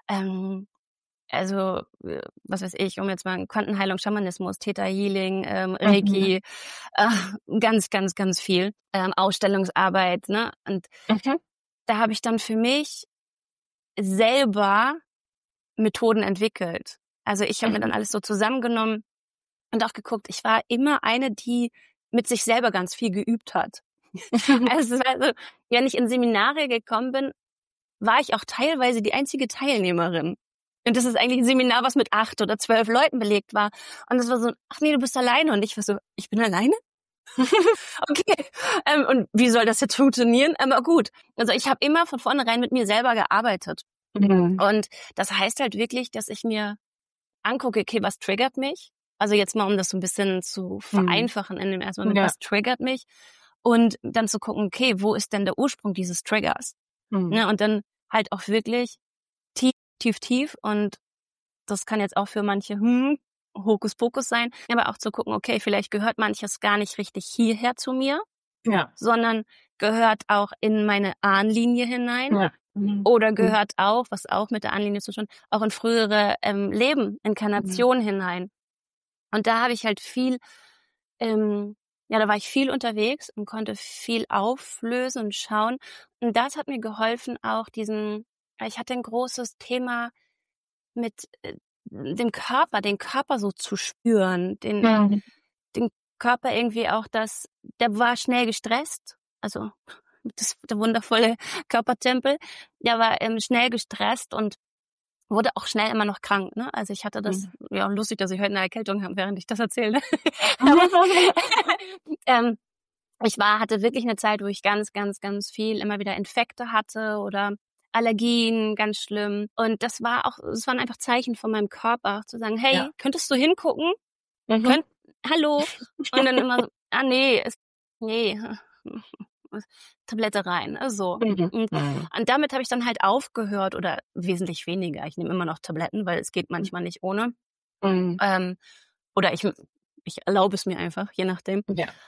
also, was weiß ich, um jetzt mal Quantenheilung, Schamanismus, Theta Healing, Reiki, ganz, ganz, ganz viel, Ausstellungsarbeit, ne? Und da habe ich dann für mich selber Methoden entwickelt. Also ich habe mir dann alles so zusammengenommen und auch geguckt, ich war immer eine, die mit sich selber ganz viel geübt hat. Also, wenn ich in Seminare gekommen bin, war ich auch teilweise die einzige Teilnehmerin. Und das ist eigentlich ein Seminar, was mit 8 oder 12 Leuten belegt war. Und es war so, ach nee, du bist alleine. Und ich war so, ich bin alleine? Okay. Und wie soll das jetzt funktionieren? Aber gut. Also ich habe immer von vornherein mit mir selber gearbeitet. Mhm. Und das heißt halt wirklich, dass ich mir angucke, okay, was triggert mich? Also jetzt mal, um das so ein bisschen zu vereinfachen in dem ersten Moment, was triggert mich? Und dann zu gucken, okay, wo ist denn der Ursprung dieses Triggers? Ja, und dann halt auch wirklich tief und das kann jetzt auch für manche Hokuspokus sein, aber auch zu gucken, okay, vielleicht gehört manches gar nicht richtig hierher zu mir, sondern gehört auch in meine Ahnenlinie hinein oder gehört auch, was auch mit der Ahnenlinie zu tun, auch in frühere Leben, Inkarnationen hinein. Und da habe ich halt viel, da war ich viel unterwegs und konnte viel auflösen und schauen. Und das hat mir geholfen, auch ich hatte ein großes Thema mit dem Körper, den Körper so zu spüren, den Körper irgendwie auch, der war schnell gestresst, also der wundervolle Körpertempel, der war schnell gestresst und wurde auch schnell immer noch krank, ne? Also ich hatte das, lustig, dass ich heute eine Erkältung habe, während ich das erzähle. Ich hatte wirklich eine Zeit, wo ich ganz, ganz, ganz viel immer wieder Infekte hatte oder Allergien, ganz schlimm. Und es waren einfach Zeichen von meinem Körper, zu sagen, hey, könntest du hingucken? Hallo? Und dann immer so, nee. Tablette rein, so. Und damit habe ich dann halt aufgehört oder wesentlich weniger. Ich nehme immer noch Tabletten, weil es geht manchmal nicht ohne. Oder ich erlaube es mir einfach, je nachdem. Ja.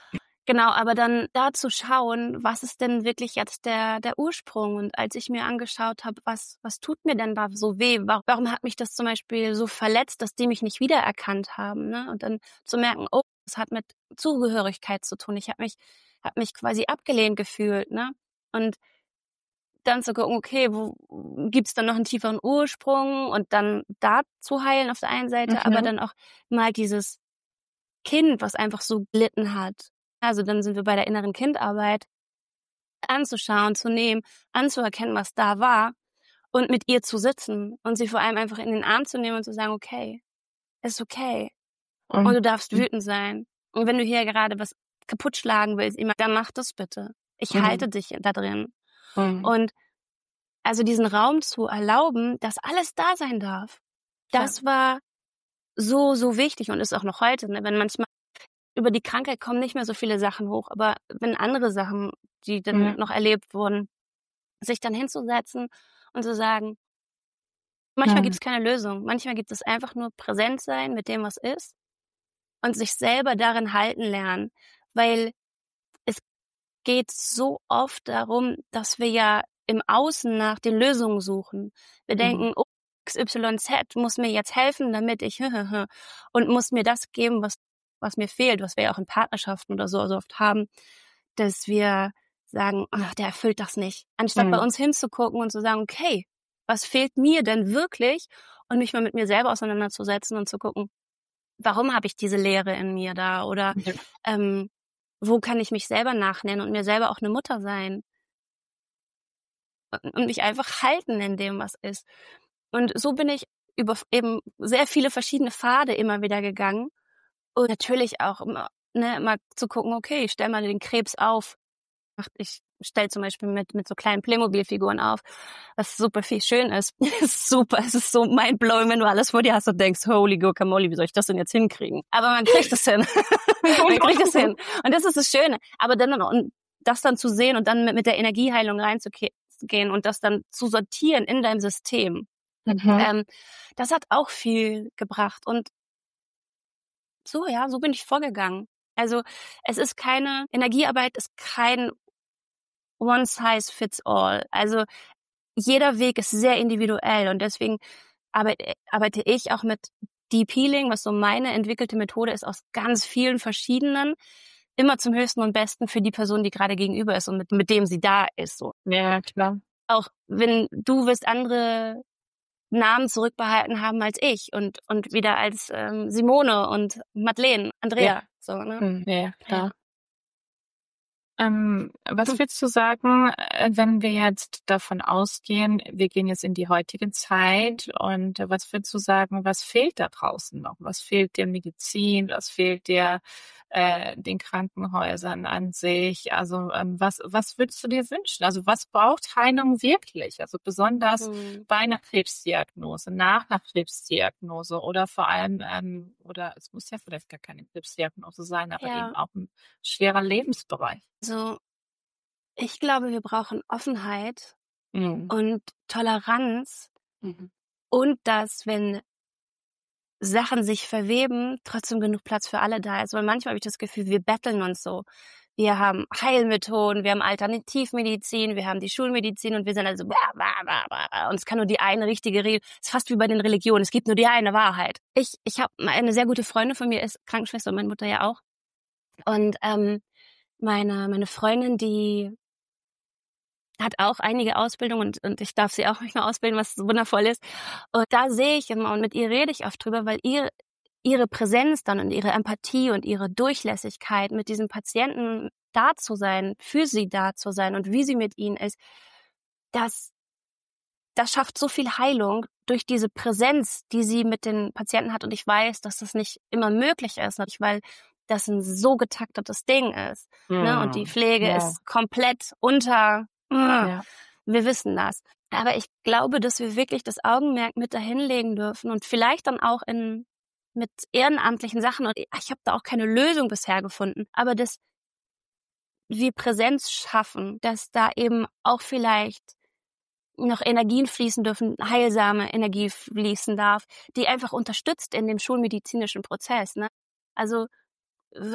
Genau, aber dann da zu schauen, was ist denn wirklich jetzt der Ursprung? Und als ich mir angeschaut habe, was tut mir denn da so weh? Warum hat mich das zum Beispiel so verletzt, dass die mich nicht wiedererkannt haben? Ne? Und dann zu merken, oh, das hat mit Zugehörigkeit zu tun. Ich habe mich quasi abgelehnt gefühlt. Ne? Und dann zu gucken, okay, wo gibt's dann noch einen tieferen Ursprung? Und dann da zu heilen auf der einen Seite, aber dann auch mal dieses Kind, was einfach so gelitten hat. Also dann sind wir bei der inneren Kindarbeit, anzuschauen, zu nehmen, anzuerkennen, was da war und mit ihr zu sitzen und sie vor allem einfach in den Arm zu nehmen und zu sagen, okay, ist okay und du darfst wütend sein. Und wenn du hier gerade was kaputt schlagen willst, dann mach das bitte. Ich halte dich da drin. Und also diesen Raum zu erlauben, dass alles da sein darf, das war so, so wichtig und ist auch noch heute, ne? Wenn manchmal über die Krankheit kommen nicht mehr so viele Sachen hoch, aber wenn andere Sachen, die dann noch erlebt wurden, sich dann hinzusetzen und zu sagen, manchmal gibt es keine Lösung, manchmal gibt es einfach nur präsent sein mit dem, was ist und sich selber darin halten lernen, weil es geht so oft darum, dass wir ja im Außen nach den Lösungen suchen. Wir denken, oh, XYZ muss mir jetzt helfen, damit ich und muss mir das geben, was mir fehlt, was wir ja auch in Partnerschaften oder so oft haben, dass wir sagen, ach, der erfüllt das nicht. Anstatt bei uns hinzugucken und zu sagen, okay, was fehlt mir denn wirklich? Und mich mal mit mir selber auseinanderzusetzen und zu gucken, warum habe ich diese Leere in mir da? Oder wo kann ich mich selber nachnennen und mir selber auch eine Mutter sein? Und mich einfach halten in dem, was ist. Und so bin ich über eben sehr viele verschiedene Pfade immer wieder gegangen. Und natürlich auch immer zu gucken, okay, ich stelle mal den Krebs auf. Ich stelle zum Beispiel mit so kleinen Playmobil-Figuren auf, was super viel schön ist. Super, es ist so mindblowing, wenn du alles vor dir hast und denkst, holy guacamole, wie soll ich das denn jetzt hinkriegen? Aber man kriegt es hin. Man kriegt es hin. Und das ist das Schöne. Aber und das dann zu sehen und dann mit der Energieheilung reinzugehen und das dann zu sortieren in deinem System, das hat auch viel gebracht. Und so bin ich vorgegangen. Also Energiearbeit ist kein one size fits all. Also jeder Weg ist sehr individuell und deswegen arbeite ich auch mit Deep Healing, was so meine entwickelte Methode ist, aus ganz vielen verschiedenen, immer zum höchsten und besten für die Person, die gerade gegenüber ist und mit dem sie da ist. So. Ja, klar. Auch wenn du wirst andere Namen zurückbehalten haben als ich und wieder als Simone und Madeleine, Andrea. So, ne? Ja, klar. Ja. Was würdest du sagen, wenn wir jetzt davon ausgehen, wir gehen jetzt in die heutige Zeit und was würdest du sagen, was fehlt da draußen noch? Was fehlt der Medizin? Was fehlt den Krankenhäusern an sich? Also was würdest du dir wünschen? Also was braucht Heilung wirklich? Also besonders bei einer Krebsdiagnose, nach einer Krebsdiagnose oder vor allem, oder es muss ja vielleicht gar keine Krebsdiagnose sein, aber eben auch ein schwerer Lebensbereich. Also ich glaube, wir brauchen Offenheit und Toleranz und dass, wenn Sachen sich verweben, trotzdem genug Platz für alle da ist. Weil manchmal habe ich das Gefühl, wir betteln uns so. Wir haben Heilmethoden, wir haben Alternativmedizin, wir haben die Schulmedizin und wir sind also und es kann nur die eine richtige Rede. Es ist fast wie bei den Religionen, es gibt nur die eine Wahrheit. Ich habe eine sehr gute Freundin von mir, ist Krankenschwester und meine Mutter ja auch. Und meine Freundin, die hat auch einige Ausbildungen und ich darf sie auch manchmal ausbilden, was wundervoll ist. Und da sehe ich immer und mit ihr rede ich oft drüber, weil ihre Präsenz dann und ihre Empathie und ihre Durchlässigkeit mit diesem Patienten da zu sein, für sie da zu sein und wie sie mit ihnen ist, das schafft so viel Heilung durch diese Präsenz, die sie mit den Patienten hat. Und ich weiß, dass das nicht immer möglich ist, weil das ein so getaktetes Ding ist. Ne? Und die Pflege ist komplett unter. Wir wissen das. Aber ich glaube, dass wir wirklich das Augenmerk mit dahin legen dürfen und vielleicht dann auch mit ehrenamtlichen Sachen. Und ich habe da auch keine Lösung bisher gefunden. Aber dass wir Präsenz schaffen, dass da eben auch vielleicht noch Energien fließen dürfen, heilsame Energie fließen darf, die einfach unterstützt in dem schulmedizinischen Prozess. Ne? Also, weil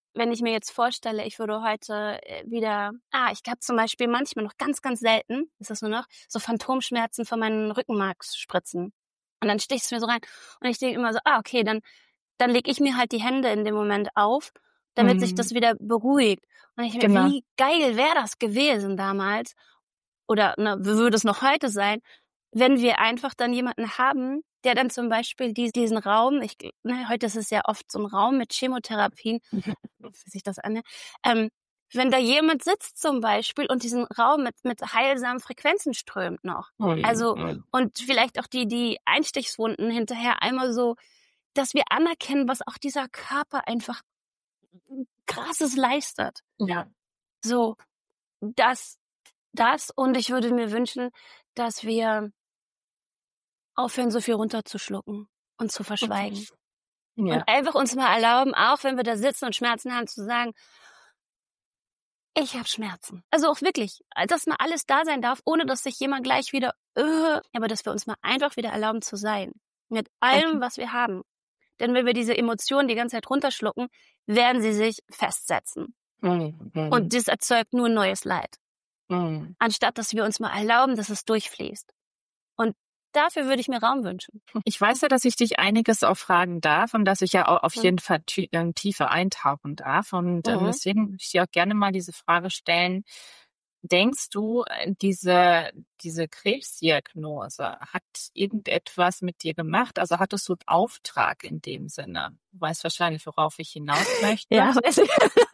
wenn ich mir jetzt vorstelle, ich würde heute wieder, ich habe zum Beispiel manchmal noch ganz, ganz selten, ist das nur noch, so Phantomschmerzen von meinen Rückenmarksspritzen. Und dann sticht es mir so rein. Und ich denke immer so, okay, dann lege ich mir halt die Hände in dem Moment auf, damit sich das wieder beruhigt. Und ich denke, Genau. wie geil wäre das gewesen damals, oder würde es noch heute sein, wenn wir einfach dann jemanden haben, der dann zum Beispiel diesen Raum, heute ist es ja oft so ein Raum mit Chemotherapien, wie sich das anhört, wenn da jemand sitzt zum Beispiel und diesen Raum mit heilsamen Frequenzen strömt noch. Also, und vielleicht auch die Einstichswunden hinterher einmal so, dass wir anerkennen, was auch dieser Körper einfach Krasses leistet. Ja. So, das und ich würde mir wünschen, dass wir aufhören, so viel runterzuschlucken und zu verschweigen. Ja. Und einfach uns mal erlauben, auch wenn wir da sitzen und Schmerzen haben, zu sagen, ich habe Schmerzen. Also auch wirklich, dass mal alles da sein darf, ohne dass sich jemand gleich wieder, aber dass wir uns mal einfach wieder erlauben zu sein. Mit allem, was wir haben. Denn wenn wir diese Emotionen die ganze Zeit runterschlucken, werden sie sich festsetzen. Und das erzeugt nur neues Leid. Anstatt, dass wir uns mal erlauben, dass es durchfließt. Und dafür würde ich mir Raum wünschen. Ich weiß ja, dass ich dich einiges auch fragen darf und dass ich ja auch auf jeden Fall tiefer eintauchen darf. Und deswegen würde ich dir auch gerne mal diese Frage stellen. Denkst du, diese Krebsdiagnose hat irgendetwas mit dir gemacht? Also hattest du einen Auftrag in dem Sinne? Du weißt wahrscheinlich, worauf ich hinaus möchte. Ja, weiß ich.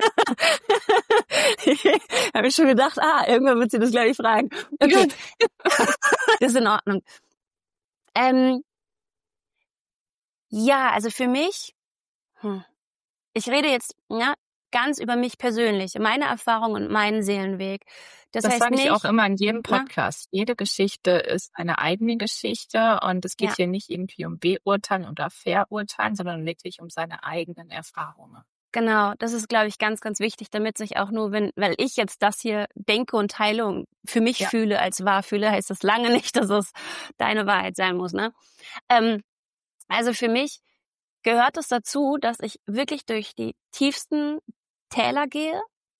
Habe ich schon gedacht, irgendwann wird sie das gleich fragen. Okay. Das ist in Ordnung. Ja, also für mich, ich rede jetzt ganz über mich persönlich, meine Erfahrung und meinen Seelenweg. Das heißt sage ich nicht, auch immer in jedem Podcast. Jede Geschichte ist eine eigene Geschichte und es geht hier nicht irgendwie um Beurteilen oder Verurteilen, sondern wirklich um seine eigenen Erfahrungen. Genau, das ist, glaube ich, ganz, ganz wichtig, damit sich auch nur, weil ich jetzt das hier denke und teile und für mich fühle, als wahr fühle, heißt das lange nicht, dass es deine Wahrheit sein muss, ne? Also für mich gehört es dazu, dass ich wirklich durch die tiefsten Täler gehe,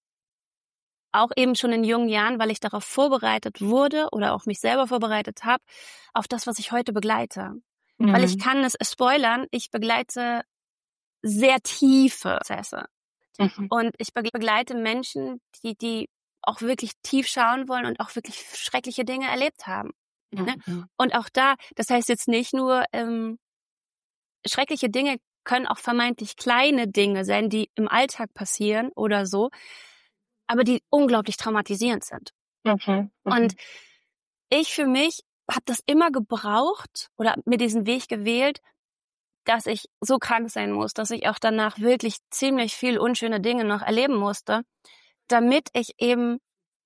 auch eben schon in jungen Jahren, weil ich darauf vorbereitet wurde oder auch mich selber vorbereitet habe, auf das, was ich heute begleite. Weil ich kann es spoilern, ich begleite sehr tiefe Prozesse. Und ich begleite Menschen, die auch wirklich tief schauen wollen und auch wirklich schreckliche Dinge erlebt haben. Ne? Und auch das heißt jetzt nicht nur, schreckliche Dinge können auch vermeintlich kleine Dinge sein, die im Alltag passieren oder so, aber die unglaublich traumatisierend sind. Und ich für mich habe das immer gebraucht oder mir diesen Weg gewählt, dass ich so krank sein muss, dass ich auch danach wirklich ziemlich viel unschöne Dinge noch erleben musste, damit ich eben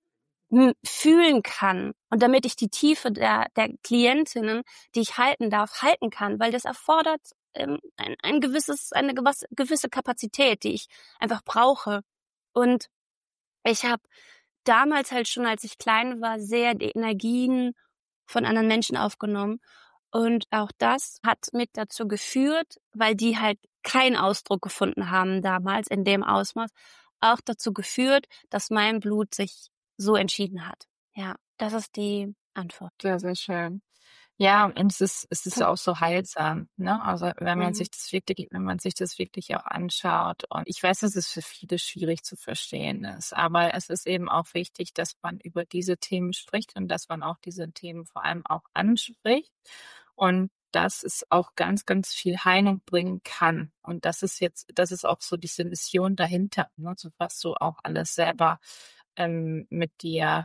fühlen kann und damit ich die Tiefe der Klientinnen, die ich halten darf, halten kann, weil das erfordert eine gewisse Kapazität, die ich einfach brauche. Und ich habe damals halt schon, als ich klein war, sehr die Energien von anderen Menschen aufgenommen. Und auch das hat mit dazu geführt, weil die halt keinen Ausdruck gefunden haben damals in dem Ausmaß, auch dazu geführt, dass mein Blut sich so entschieden hat. Ja, das ist die Antwort. Sehr, sehr schön. Ja, und es ist auch so heilsam, ne? Also wenn man sich das wirklich auch anschaut. Und ich weiß, dass es für viele schwierig zu verstehen ist, aber es ist eben auch wichtig, dass man über diese Themen spricht und dass man auch diese Themen vor allem auch anspricht. Und dass es auch ganz, ganz viel Heilung bringen kann. Und das ist auch so diese Mission dahinter, ne? So was du auch alles selber mit dir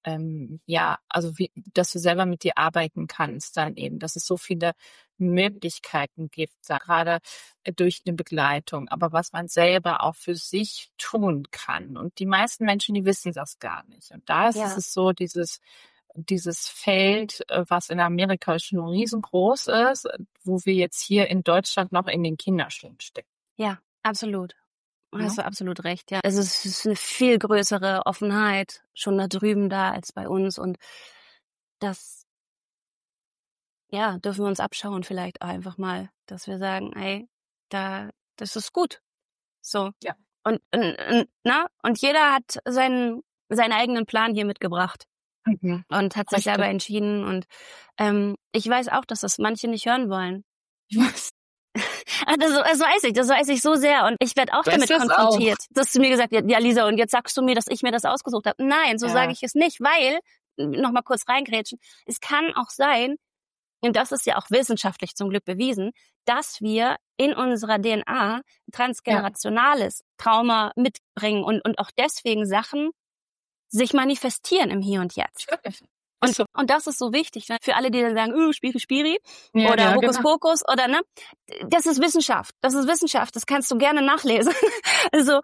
dass du selber mit dir arbeiten kannst dann eben, dass es so viele Möglichkeiten gibt, gerade durch eine Begleitung, aber was man selber auch für sich tun kann. Und die meisten Menschen, die wissen das gar nicht. Und da ist es so, dieses Feld, was in Amerika schon riesengroß ist, wo wir jetzt hier in Deutschland noch in den Kinderschuhen stecken. Ja, absolut. Hast du absolut recht, ja. Also es ist eine viel größere Offenheit schon da drüben da als bei uns und das, dürfen wir uns abschauen vielleicht auch einfach mal, dass wir sagen, das ist gut. So. Ja. Und jeder hat seinen eigenen Plan hier mitgebracht und hat sich Richtig. selber entschieden. Und ich weiß auch, dass das manche nicht hören wollen. Was? Das weiß ich so sehr. Und ich werde auch damit konfrontiert, dass du mir gesagt hast, ja Lisa, und jetzt sagst du mir, dass ich mir das ausgesucht habe. Nein, so sage ich es nicht, weil, nochmal kurz reingrätschen, es kann auch sein, und das ist ja auch wissenschaftlich zum Glück bewiesen, dass wir in unserer DNA transgenerationales Trauma mitbringen und auch deswegen Sachen sich manifestieren im Hier und Jetzt. Und das ist so wichtig, ne? Für alle, die dann sagen, Spiri oder Hokuspokus oder ne, das ist Wissenschaft. Das kannst du gerne nachlesen. Also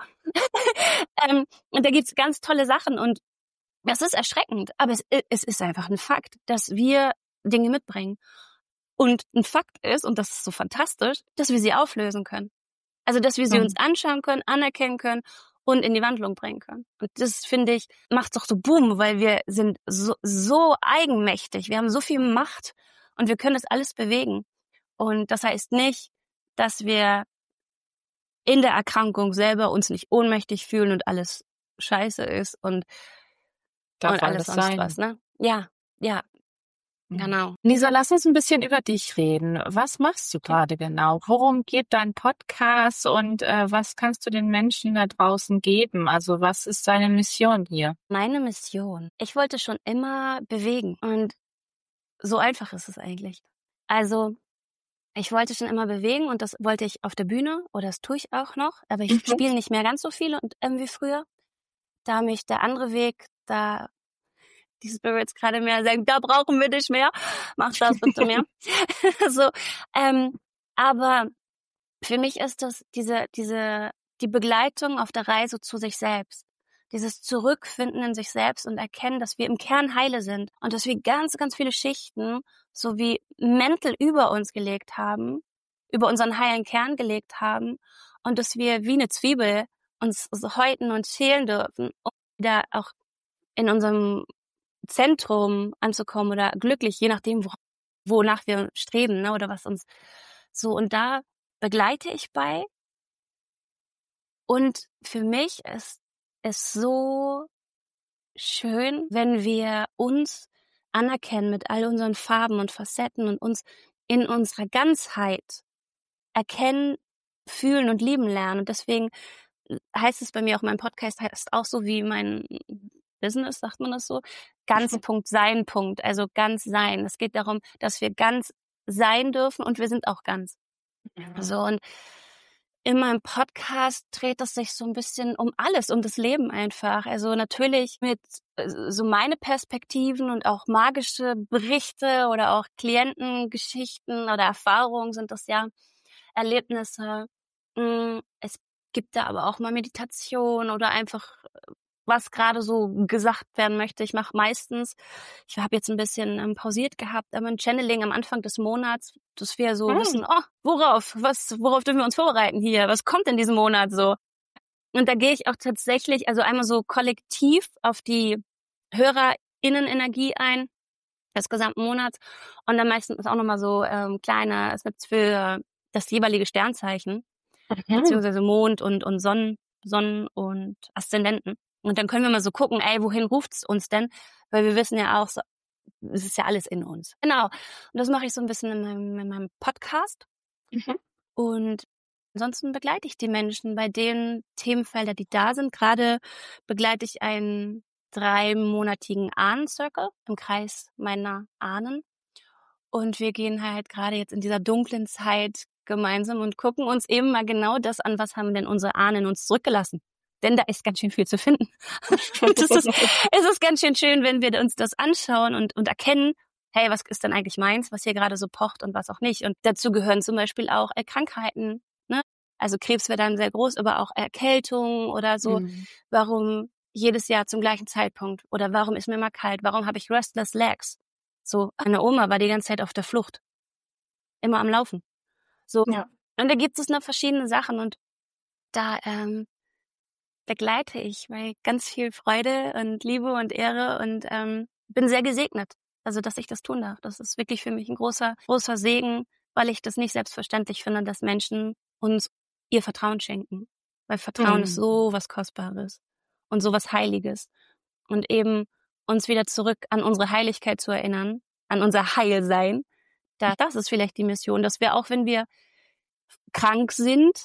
und da gibt's ganz tolle Sachen und das ist erschreckend, aber es ist einfach ein Fakt, dass wir Dinge mitbringen. Und ein Fakt ist, und das ist so fantastisch, dass wir sie auflösen können. Also dass wir sie uns anschauen können, anerkennen können und in die Wandlung bringen können. Und das, finde ich, macht doch so Boom, weil wir sind so eigenmächtig. Wir haben so viel Macht und wir können das alles bewegen. Und das heißt nicht, dass wir in der Erkrankung selber uns nicht ohnmächtig fühlen und alles scheiße ist und alles sonst sein. Was, ne? Ja. Genau. Lisa, lass uns ein bisschen über dich reden. Was machst du gerade genau? Worum geht dein Podcast und was kannst du den Menschen da draußen geben? Also was ist deine Mission hier? Meine Mission? Ich wollte schon immer bewegen und so einfach ist es eigentlich. Also ich wollte schon immer bewegen und das wollte ich auf der Bühne oder das tue ich auch noch, aber ich spiele nicht mehr ganz so viel und wie früher. Da mich der andere Weg, die Spirits gerade mehr sagen, da brauchen wir dich mehr, mach das bitte mehr. So, aber für mich ist das die Begleitung auf der Reise zu sich selbst. Dieses Zurückfinden in sich selbst und erkennen, dass wir im Kern heile sind und dass wir ganz, ganz viele Schichten so wie Mäntel über uns gelegt haben, über unseren heilen Kern gelegt haben und dass wir wie eine Zwiebel uns so häuten und schälen dürfen, um wieder auch in unserem Zentrum anzukommen oder glücklich, je nachdem, wonach wir streben, ne, oder was uns so. Und da begleite ich bei. Und für mich ist es so schön, wenn wir uns anerkennen mit all unseren Farben und Facetten und uns in unserer Ganzheit erkennen, fühlen und lieben lernen. Und deswegen heißt es bei mir auch, mein Podcast heißt auch so wie mein Business, sagt man das so, ganz Punkt sein Punkt, also ganz sein. Es geht darum, dass wir ganz sein dürfen und wir sind auch ganz. So, und in meinem Podcast dreht es sich so ein bisschen um alles, um das Leben einfach. Also natürlich mit so meine Perspektiven und auch magische Berichte oder auch Klientengeschichten oder Erfahrungen sind das ja, Erlebnisse. Es gibt da aber auch mal Meditation oder einfach was gerade so gesagt werden möchte. Ich mache meistens, ich habe jetzt ein bisschen pausiert gehabt, aber ein Channeling am Anfang des Monats, dass wir so wissen, worauf dürfen wir uns vorbereiten hier? Was kommt in diesem Monat so? Und da gehe ich auch tatsächlich, also einmal so kollektiv auf die HörerInnen-Energie ein, des gesamten Monats. Und dann meistens auch nochmal so kleine, es gibt für das jeweilige Sternzeichen, beziehungsweise Mond und Sonnen und Aszendenten. Und dann können wir mal so gucken, wohin ruft's uns denn? Weil wir wissen ja auch, so, es ist ja alles in uns. Genau. Und das mache ich so ein bisschen in meinem Podcast. Und ansonsten begleite ich die Menschen bei den Themenfeldern, die da sind. Gerade begleite ich einen 3-monatigen Ahnen-Circle im Kreis meiner Ahnen. Und wir gehen halt gerade jetzt in dieser dunklen Zeit gemeinsam und gucken uns eben mal genau das an, was haben denn unsere Ahnen uns zurückgelassen. Denn da ist ganz schön viel zu finden. Und es ist ganz schön schön, wenn wir uns das anschauen und erkennen, hey, was ist denn eigentlich meins, was hier gerade so pocht und was auch nicht. Und dazu gehören zum Beispiel auch Krankheiten. Ne? Also Krebs wäre dann sehr groß, aber auch Erkältungen oder so. Warum jedes Jahr zum gleichen Zeitpunkt? Oder warum ist mir immer kalt? Warum habe ich restless legs? So, eine Oma war die ganze Zeit auf der Flucht. Immer am Laufen. So. Ja. Und da gibt es noch verschiedene Sachen und da begleite ich bei ganz viel Freude und Liebe und Ehre und bin sehr gesegnet, also dass ich das tun darf. Das ist wirklich für mich ein großer, großer Segen, weil ich das nicht selbstverständlich finde, dass Menschen uns ihr Vertrauen schenken. weil Vertrauen ist so was Kostbares und so was Heiliges. Und eben uns wieder zurück an unsere Heiligkeit zu erinnern, an unser Heilsein, das ist vielleicht die Mission, dass wir auch, wenn wir krank sind,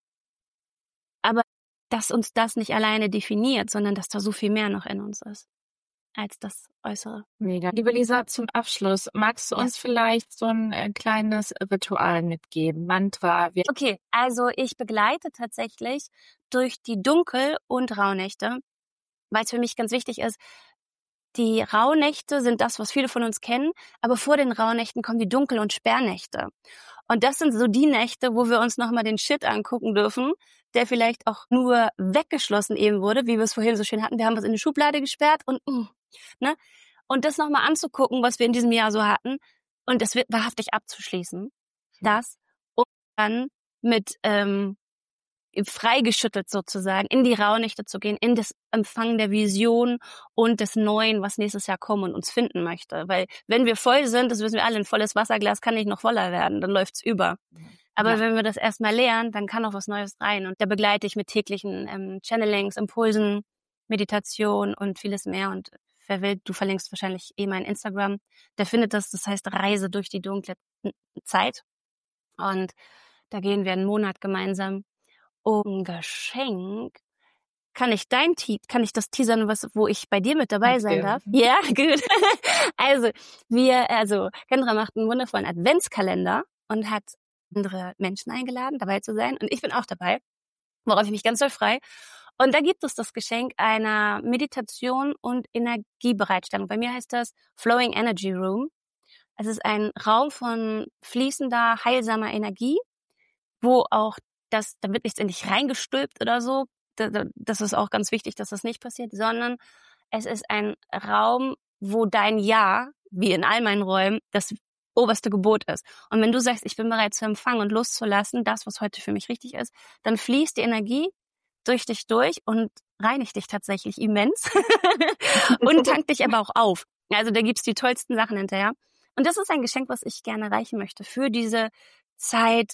aber dass uns das nicht alleine definiert, sondern dass da so viel mehr noch in uns ist als das Äußere. Mega. Liebe Lisa, zum Abschluss, magst du uns vielleicht so ein kleines Ritual mitgeben? Mantra? Okay, also ich begleite tatsächlich durch die Dunkel- und Rauhnächte, weil es für mich ganz wichtig ist. Die Rauhnächte sind das, was viele von uns kennen, aber vor den Rauhnächten kommen die Dunkel- und Sperrnächte. Und das sind so die Nächte, wo wir uns nochmal den Shit angucken dürfen, der vielleicht auch nur weggeschlossen eben wurde, wie wir es vorhin so schön hatten. Wir haben was in die Schublade gesperrt und ne? Und das nochmal anzugucken, was wir in diesem Jahr so hatten und das wird wahrhaftig abzuschließen. Das und dann mit freigeschüttelt sozusagen in die Rauhnächte zu gehen, in das Empfangen der Vision und des Neuen, was nächstes Jahr kommen und uns finden möchte. Weil wenn wir voll sind, das wissen wir alle, ein volles Wasserglas kann nicht noch voller werden, dann läuft's über. Aber wenn wir das erstmal lernen, dann kann auch was Neues rein. Und da begleite ich mit täglichen Channelings, Impulsen, Meditation und vieles mehr. Und wer will, du verlinkst wahrscheinlich mein Instagram, der findet das heißt Reise durch die dunkle Zeit. Und da gehen wir einen Monat gemeinsam. Um Geschenk kann ich das teasern, wo ich bei dir mit dabei sein darf? Ja, gut. Also Kendra macht einen wundervollen Adventskalender und hat andere Menschen eingeladen, dabei zu sein. Und ich bin auch dabei, worauf ich mich ganz doll freue. Und da gibt es das Geschenk einer Meditation und Energiebereitstellung. Bei mir heißt das Flowing Energy Room. Es ist ein Raum von fließender, heilsamer Energie, wo auch da wird nichts in dich reingestülpt oder so. Das ist auch ganz wichtig, dass das nicht passiert, sondern es ist ein Raum, wo dein Ja, wie in all meinen Räumen, das oberste Gebot ist. Und wenn du sagst, ich bin bereit zu empfangen und loszulassen, das, was heute für mich richtig ist, dann fließt die Energie durch dich durch und reinigt dich tatsächlich immens und tankt dich aber auch auf. Also da gibt's die tollsten Sachen hinterher. Und das ist ein Geschenk, was ich gerne reichen möchte für diese Zeit,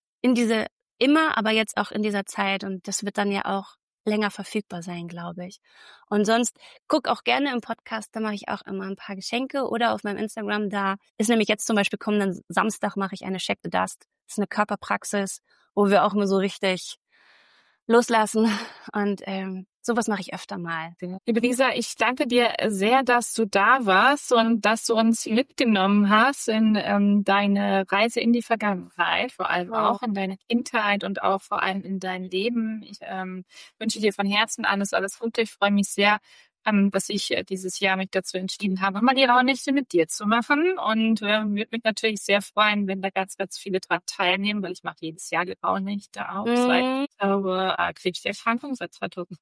aber jetzt auch in dieser Zeit. Und das wird dann ja auch länger verfügbar sein, glaube ich. Und sonst guck auch gerne im Podcast, da mache ich auch immer ein paar Geschenke oder auf meinem Instagram, da ist nämlich jetzt zum Beispiel kommenden Samstag mache ich eine Check the Dust. Das ist eine Körperpraxis, wo wir auch mal so richtig loslassen und sowas mache ich öfter mal. Liebe Lisa, ich danke dir sehr, dass du da warst und dass du uns mitgenommen hast in deine Reise in die Vergangenheit, vor allem auch in deine Kindheit und auch vor allem in dein Leben. Ich wünsche dir von Herzen alles Gute. Ich freue mich sehr, dass ich dieses Jahr mich dazu entschieden habe, mal die Rauhnächte mit dir zu machen und würde mich natürlich sehr freuen, wenn da ganz, ganz viele dran teilnehmen, weil ich mache jedes Jahr die Rauhnächte auch seit Krebserkrankung seit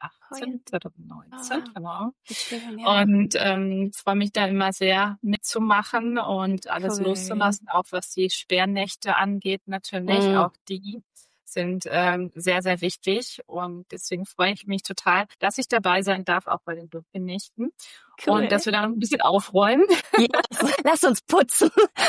2019, genau. Und freue mich da immer sehr mitzumachen und alles loszulassen, auch was die Sperrnächte angeht natürlich, auch die sind sehr, sehr wichtig und deswegen freue ich mich total, dass ich dabei sein darf, auch bei den Dunkelnächten und dass wir da noch ein bisschen aufräumen. Yes. Lass uns putzen.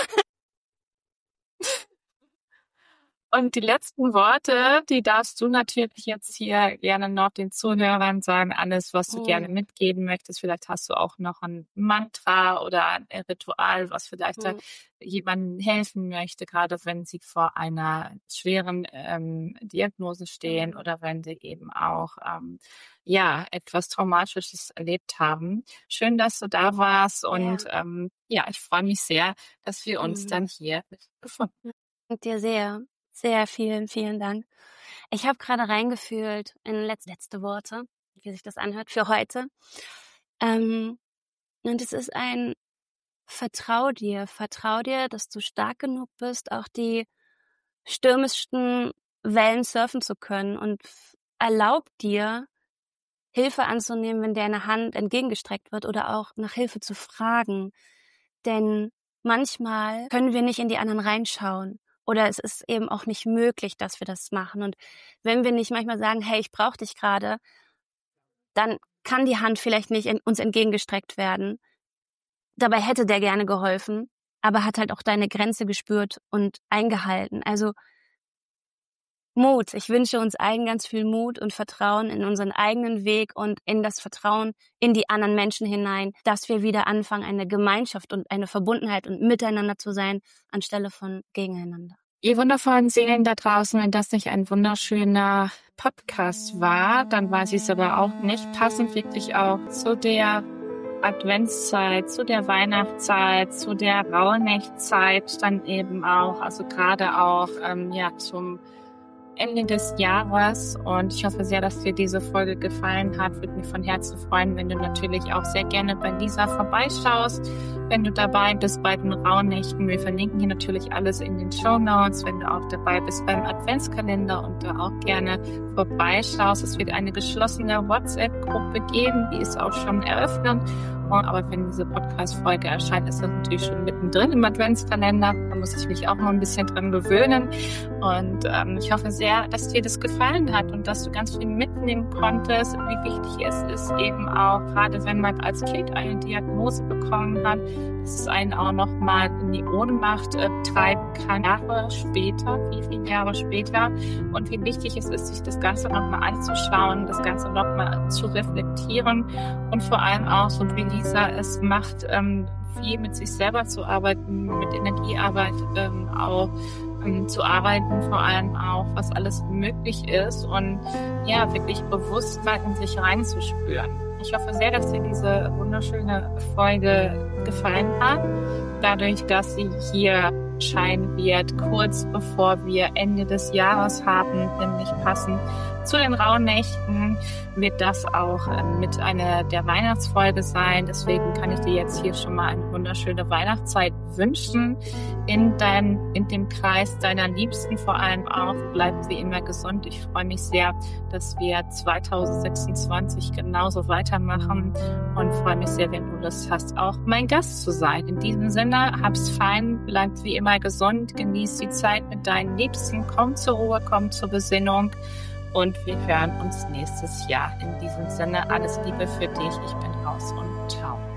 Und die letzten Worte, die darfst du natürlich jetzt hier gerne noch den Zuhörern sagen, alles, was du gerne mitgeben möchtest. Vielleicht hast du auch noch ein Mantra oder ein Ritual, was vielleicht jemandem helfen möchte, gerade wenn sie vor einer schweren Diagnose stehen oder wenn sie eben auch etwas Traumatisches erlebt haben. Schön, dass du da warst und ich freue mich sehr, dass wir uns dann hier gefunden haben. Und dir sehr. Sehr vielen, vielen Dank. Ich habe gerade reingefühlt in letzte Worte, wie sich das anhört, für heute. Und es ist ein Vertrau dir, dass du stark genug bist, auch die stürmischsten Wellen surfen zu können und erlaub dir, Hilfe anzunehmen, wenn dir eine Hand entgegengestreckt wird oder auch nach Hilfe zu fragen. Denn manchmal können wir nicht in die anderen reinschauen. Oder es ist eben auch nicht möglich, dass wir das machen. Und wenn wir nicht manchmal sagen, hey, ich brauche dich gerade, dann kann die Hand vielleicht nicht uns entgegengestreckt werden. Dabei hätte der gerne geholfen, aber hat halt auch deine Grenze gespürt und eingehalten. Also Mut. Ich wünsche uns allen ganz viel Mut und Vertrauen in unseren eigenen Weg und in das Vertrauen in die anderen Menschen hinein, dass wir wieder anfangen, eine Gemeinschaft und eine Verbundenheit und miteinander zu sein, anstelle von gegeneinander. Ihr wundervollen Seelen da draußen, wenn das nicht ein wunderschöner Podcast war, dann weiß ich es aber auch nicht. Passend wirklich auch zu der Adventszeit, zu der Weihnachtszeit, zu der Rauhnächtszeit dann eben auch, also gerade auch zum Ende des Jahres, und ich hoffe sehr, dass dir diese Folge gefallen hat. Würde mich von Herzen freuen, wenn du natürlich auch sehr gerne bei Lisa vorbeischaust, wenn du dabei bist bei den Rauhnächten. Wir verlinken hier natürlich alles in den Shownotes, wenn du auch dabei bist beim Adventskalender und da auch gerne vorbeischaust. Es wird eine geschlossene WhatsApp-Gruppe geben, die ist auch schon eröffnet. Aber wenn diese Podcast-Folge erscheint, ist das natürlich schon mittendrin im Adventskalender. Da muss ich mich auch noch ein bisschen dran gewöhnen. Und ich hoffe sehr, dass dir das gefallen hat und dass du ganz viel mitnehmen konntest, wie wichtig es ist, eben auch, gerade wenn man als Kind eine Diagnose bekommen hat, dass es einen auch nochmal in die Ohnmacht treiben kann, Jahre später, viele Jahre später. Und wie wichtig es ist, sich das Ganze nochmal anzuschauen, das Ganze nochmal zu reflektieren und vor allem auch, so wie Lisa es macht, viel mit sich selber zu arbeiten, mit Energiearbeit auch zu arbeiten, vor allem auch, was alles möglich ist und ja, wirklich bewusst mal in sich reinzuspüren. Ich hoffe sehr, dass dir diese wunderschöne Folge gefallen hat, dadurch, dass sie hier erscheinen wird, kurz bevor wir Ende des Jahres haben, nämlich passend zu den Rauhnächten wird das auch mit einer der Weihnachtsfolge sein. Deswegen kann ich dir jetzt hier schon mal eine wunderschöne Weihnachtszeit wünschen in dem Kreis deiner Liebsten, vor allem auch. Bleib wie immer gesund. Ich freue mich sehr, dass wir 2026 genauso weitermachen und freue mich sehr, wenn du Lust hast, auch mein Gast zu sein. In diesem Sinne, hab's fein, bleib wie immer gesund, genieß die Zeit mit deinen Liebsten, komm zur Ruhe, komm zur Besinnung. Und wir hören uns nächstes Jahr. In diesem Sinne, alles Liebe für dich. Ich bin raus und ciao.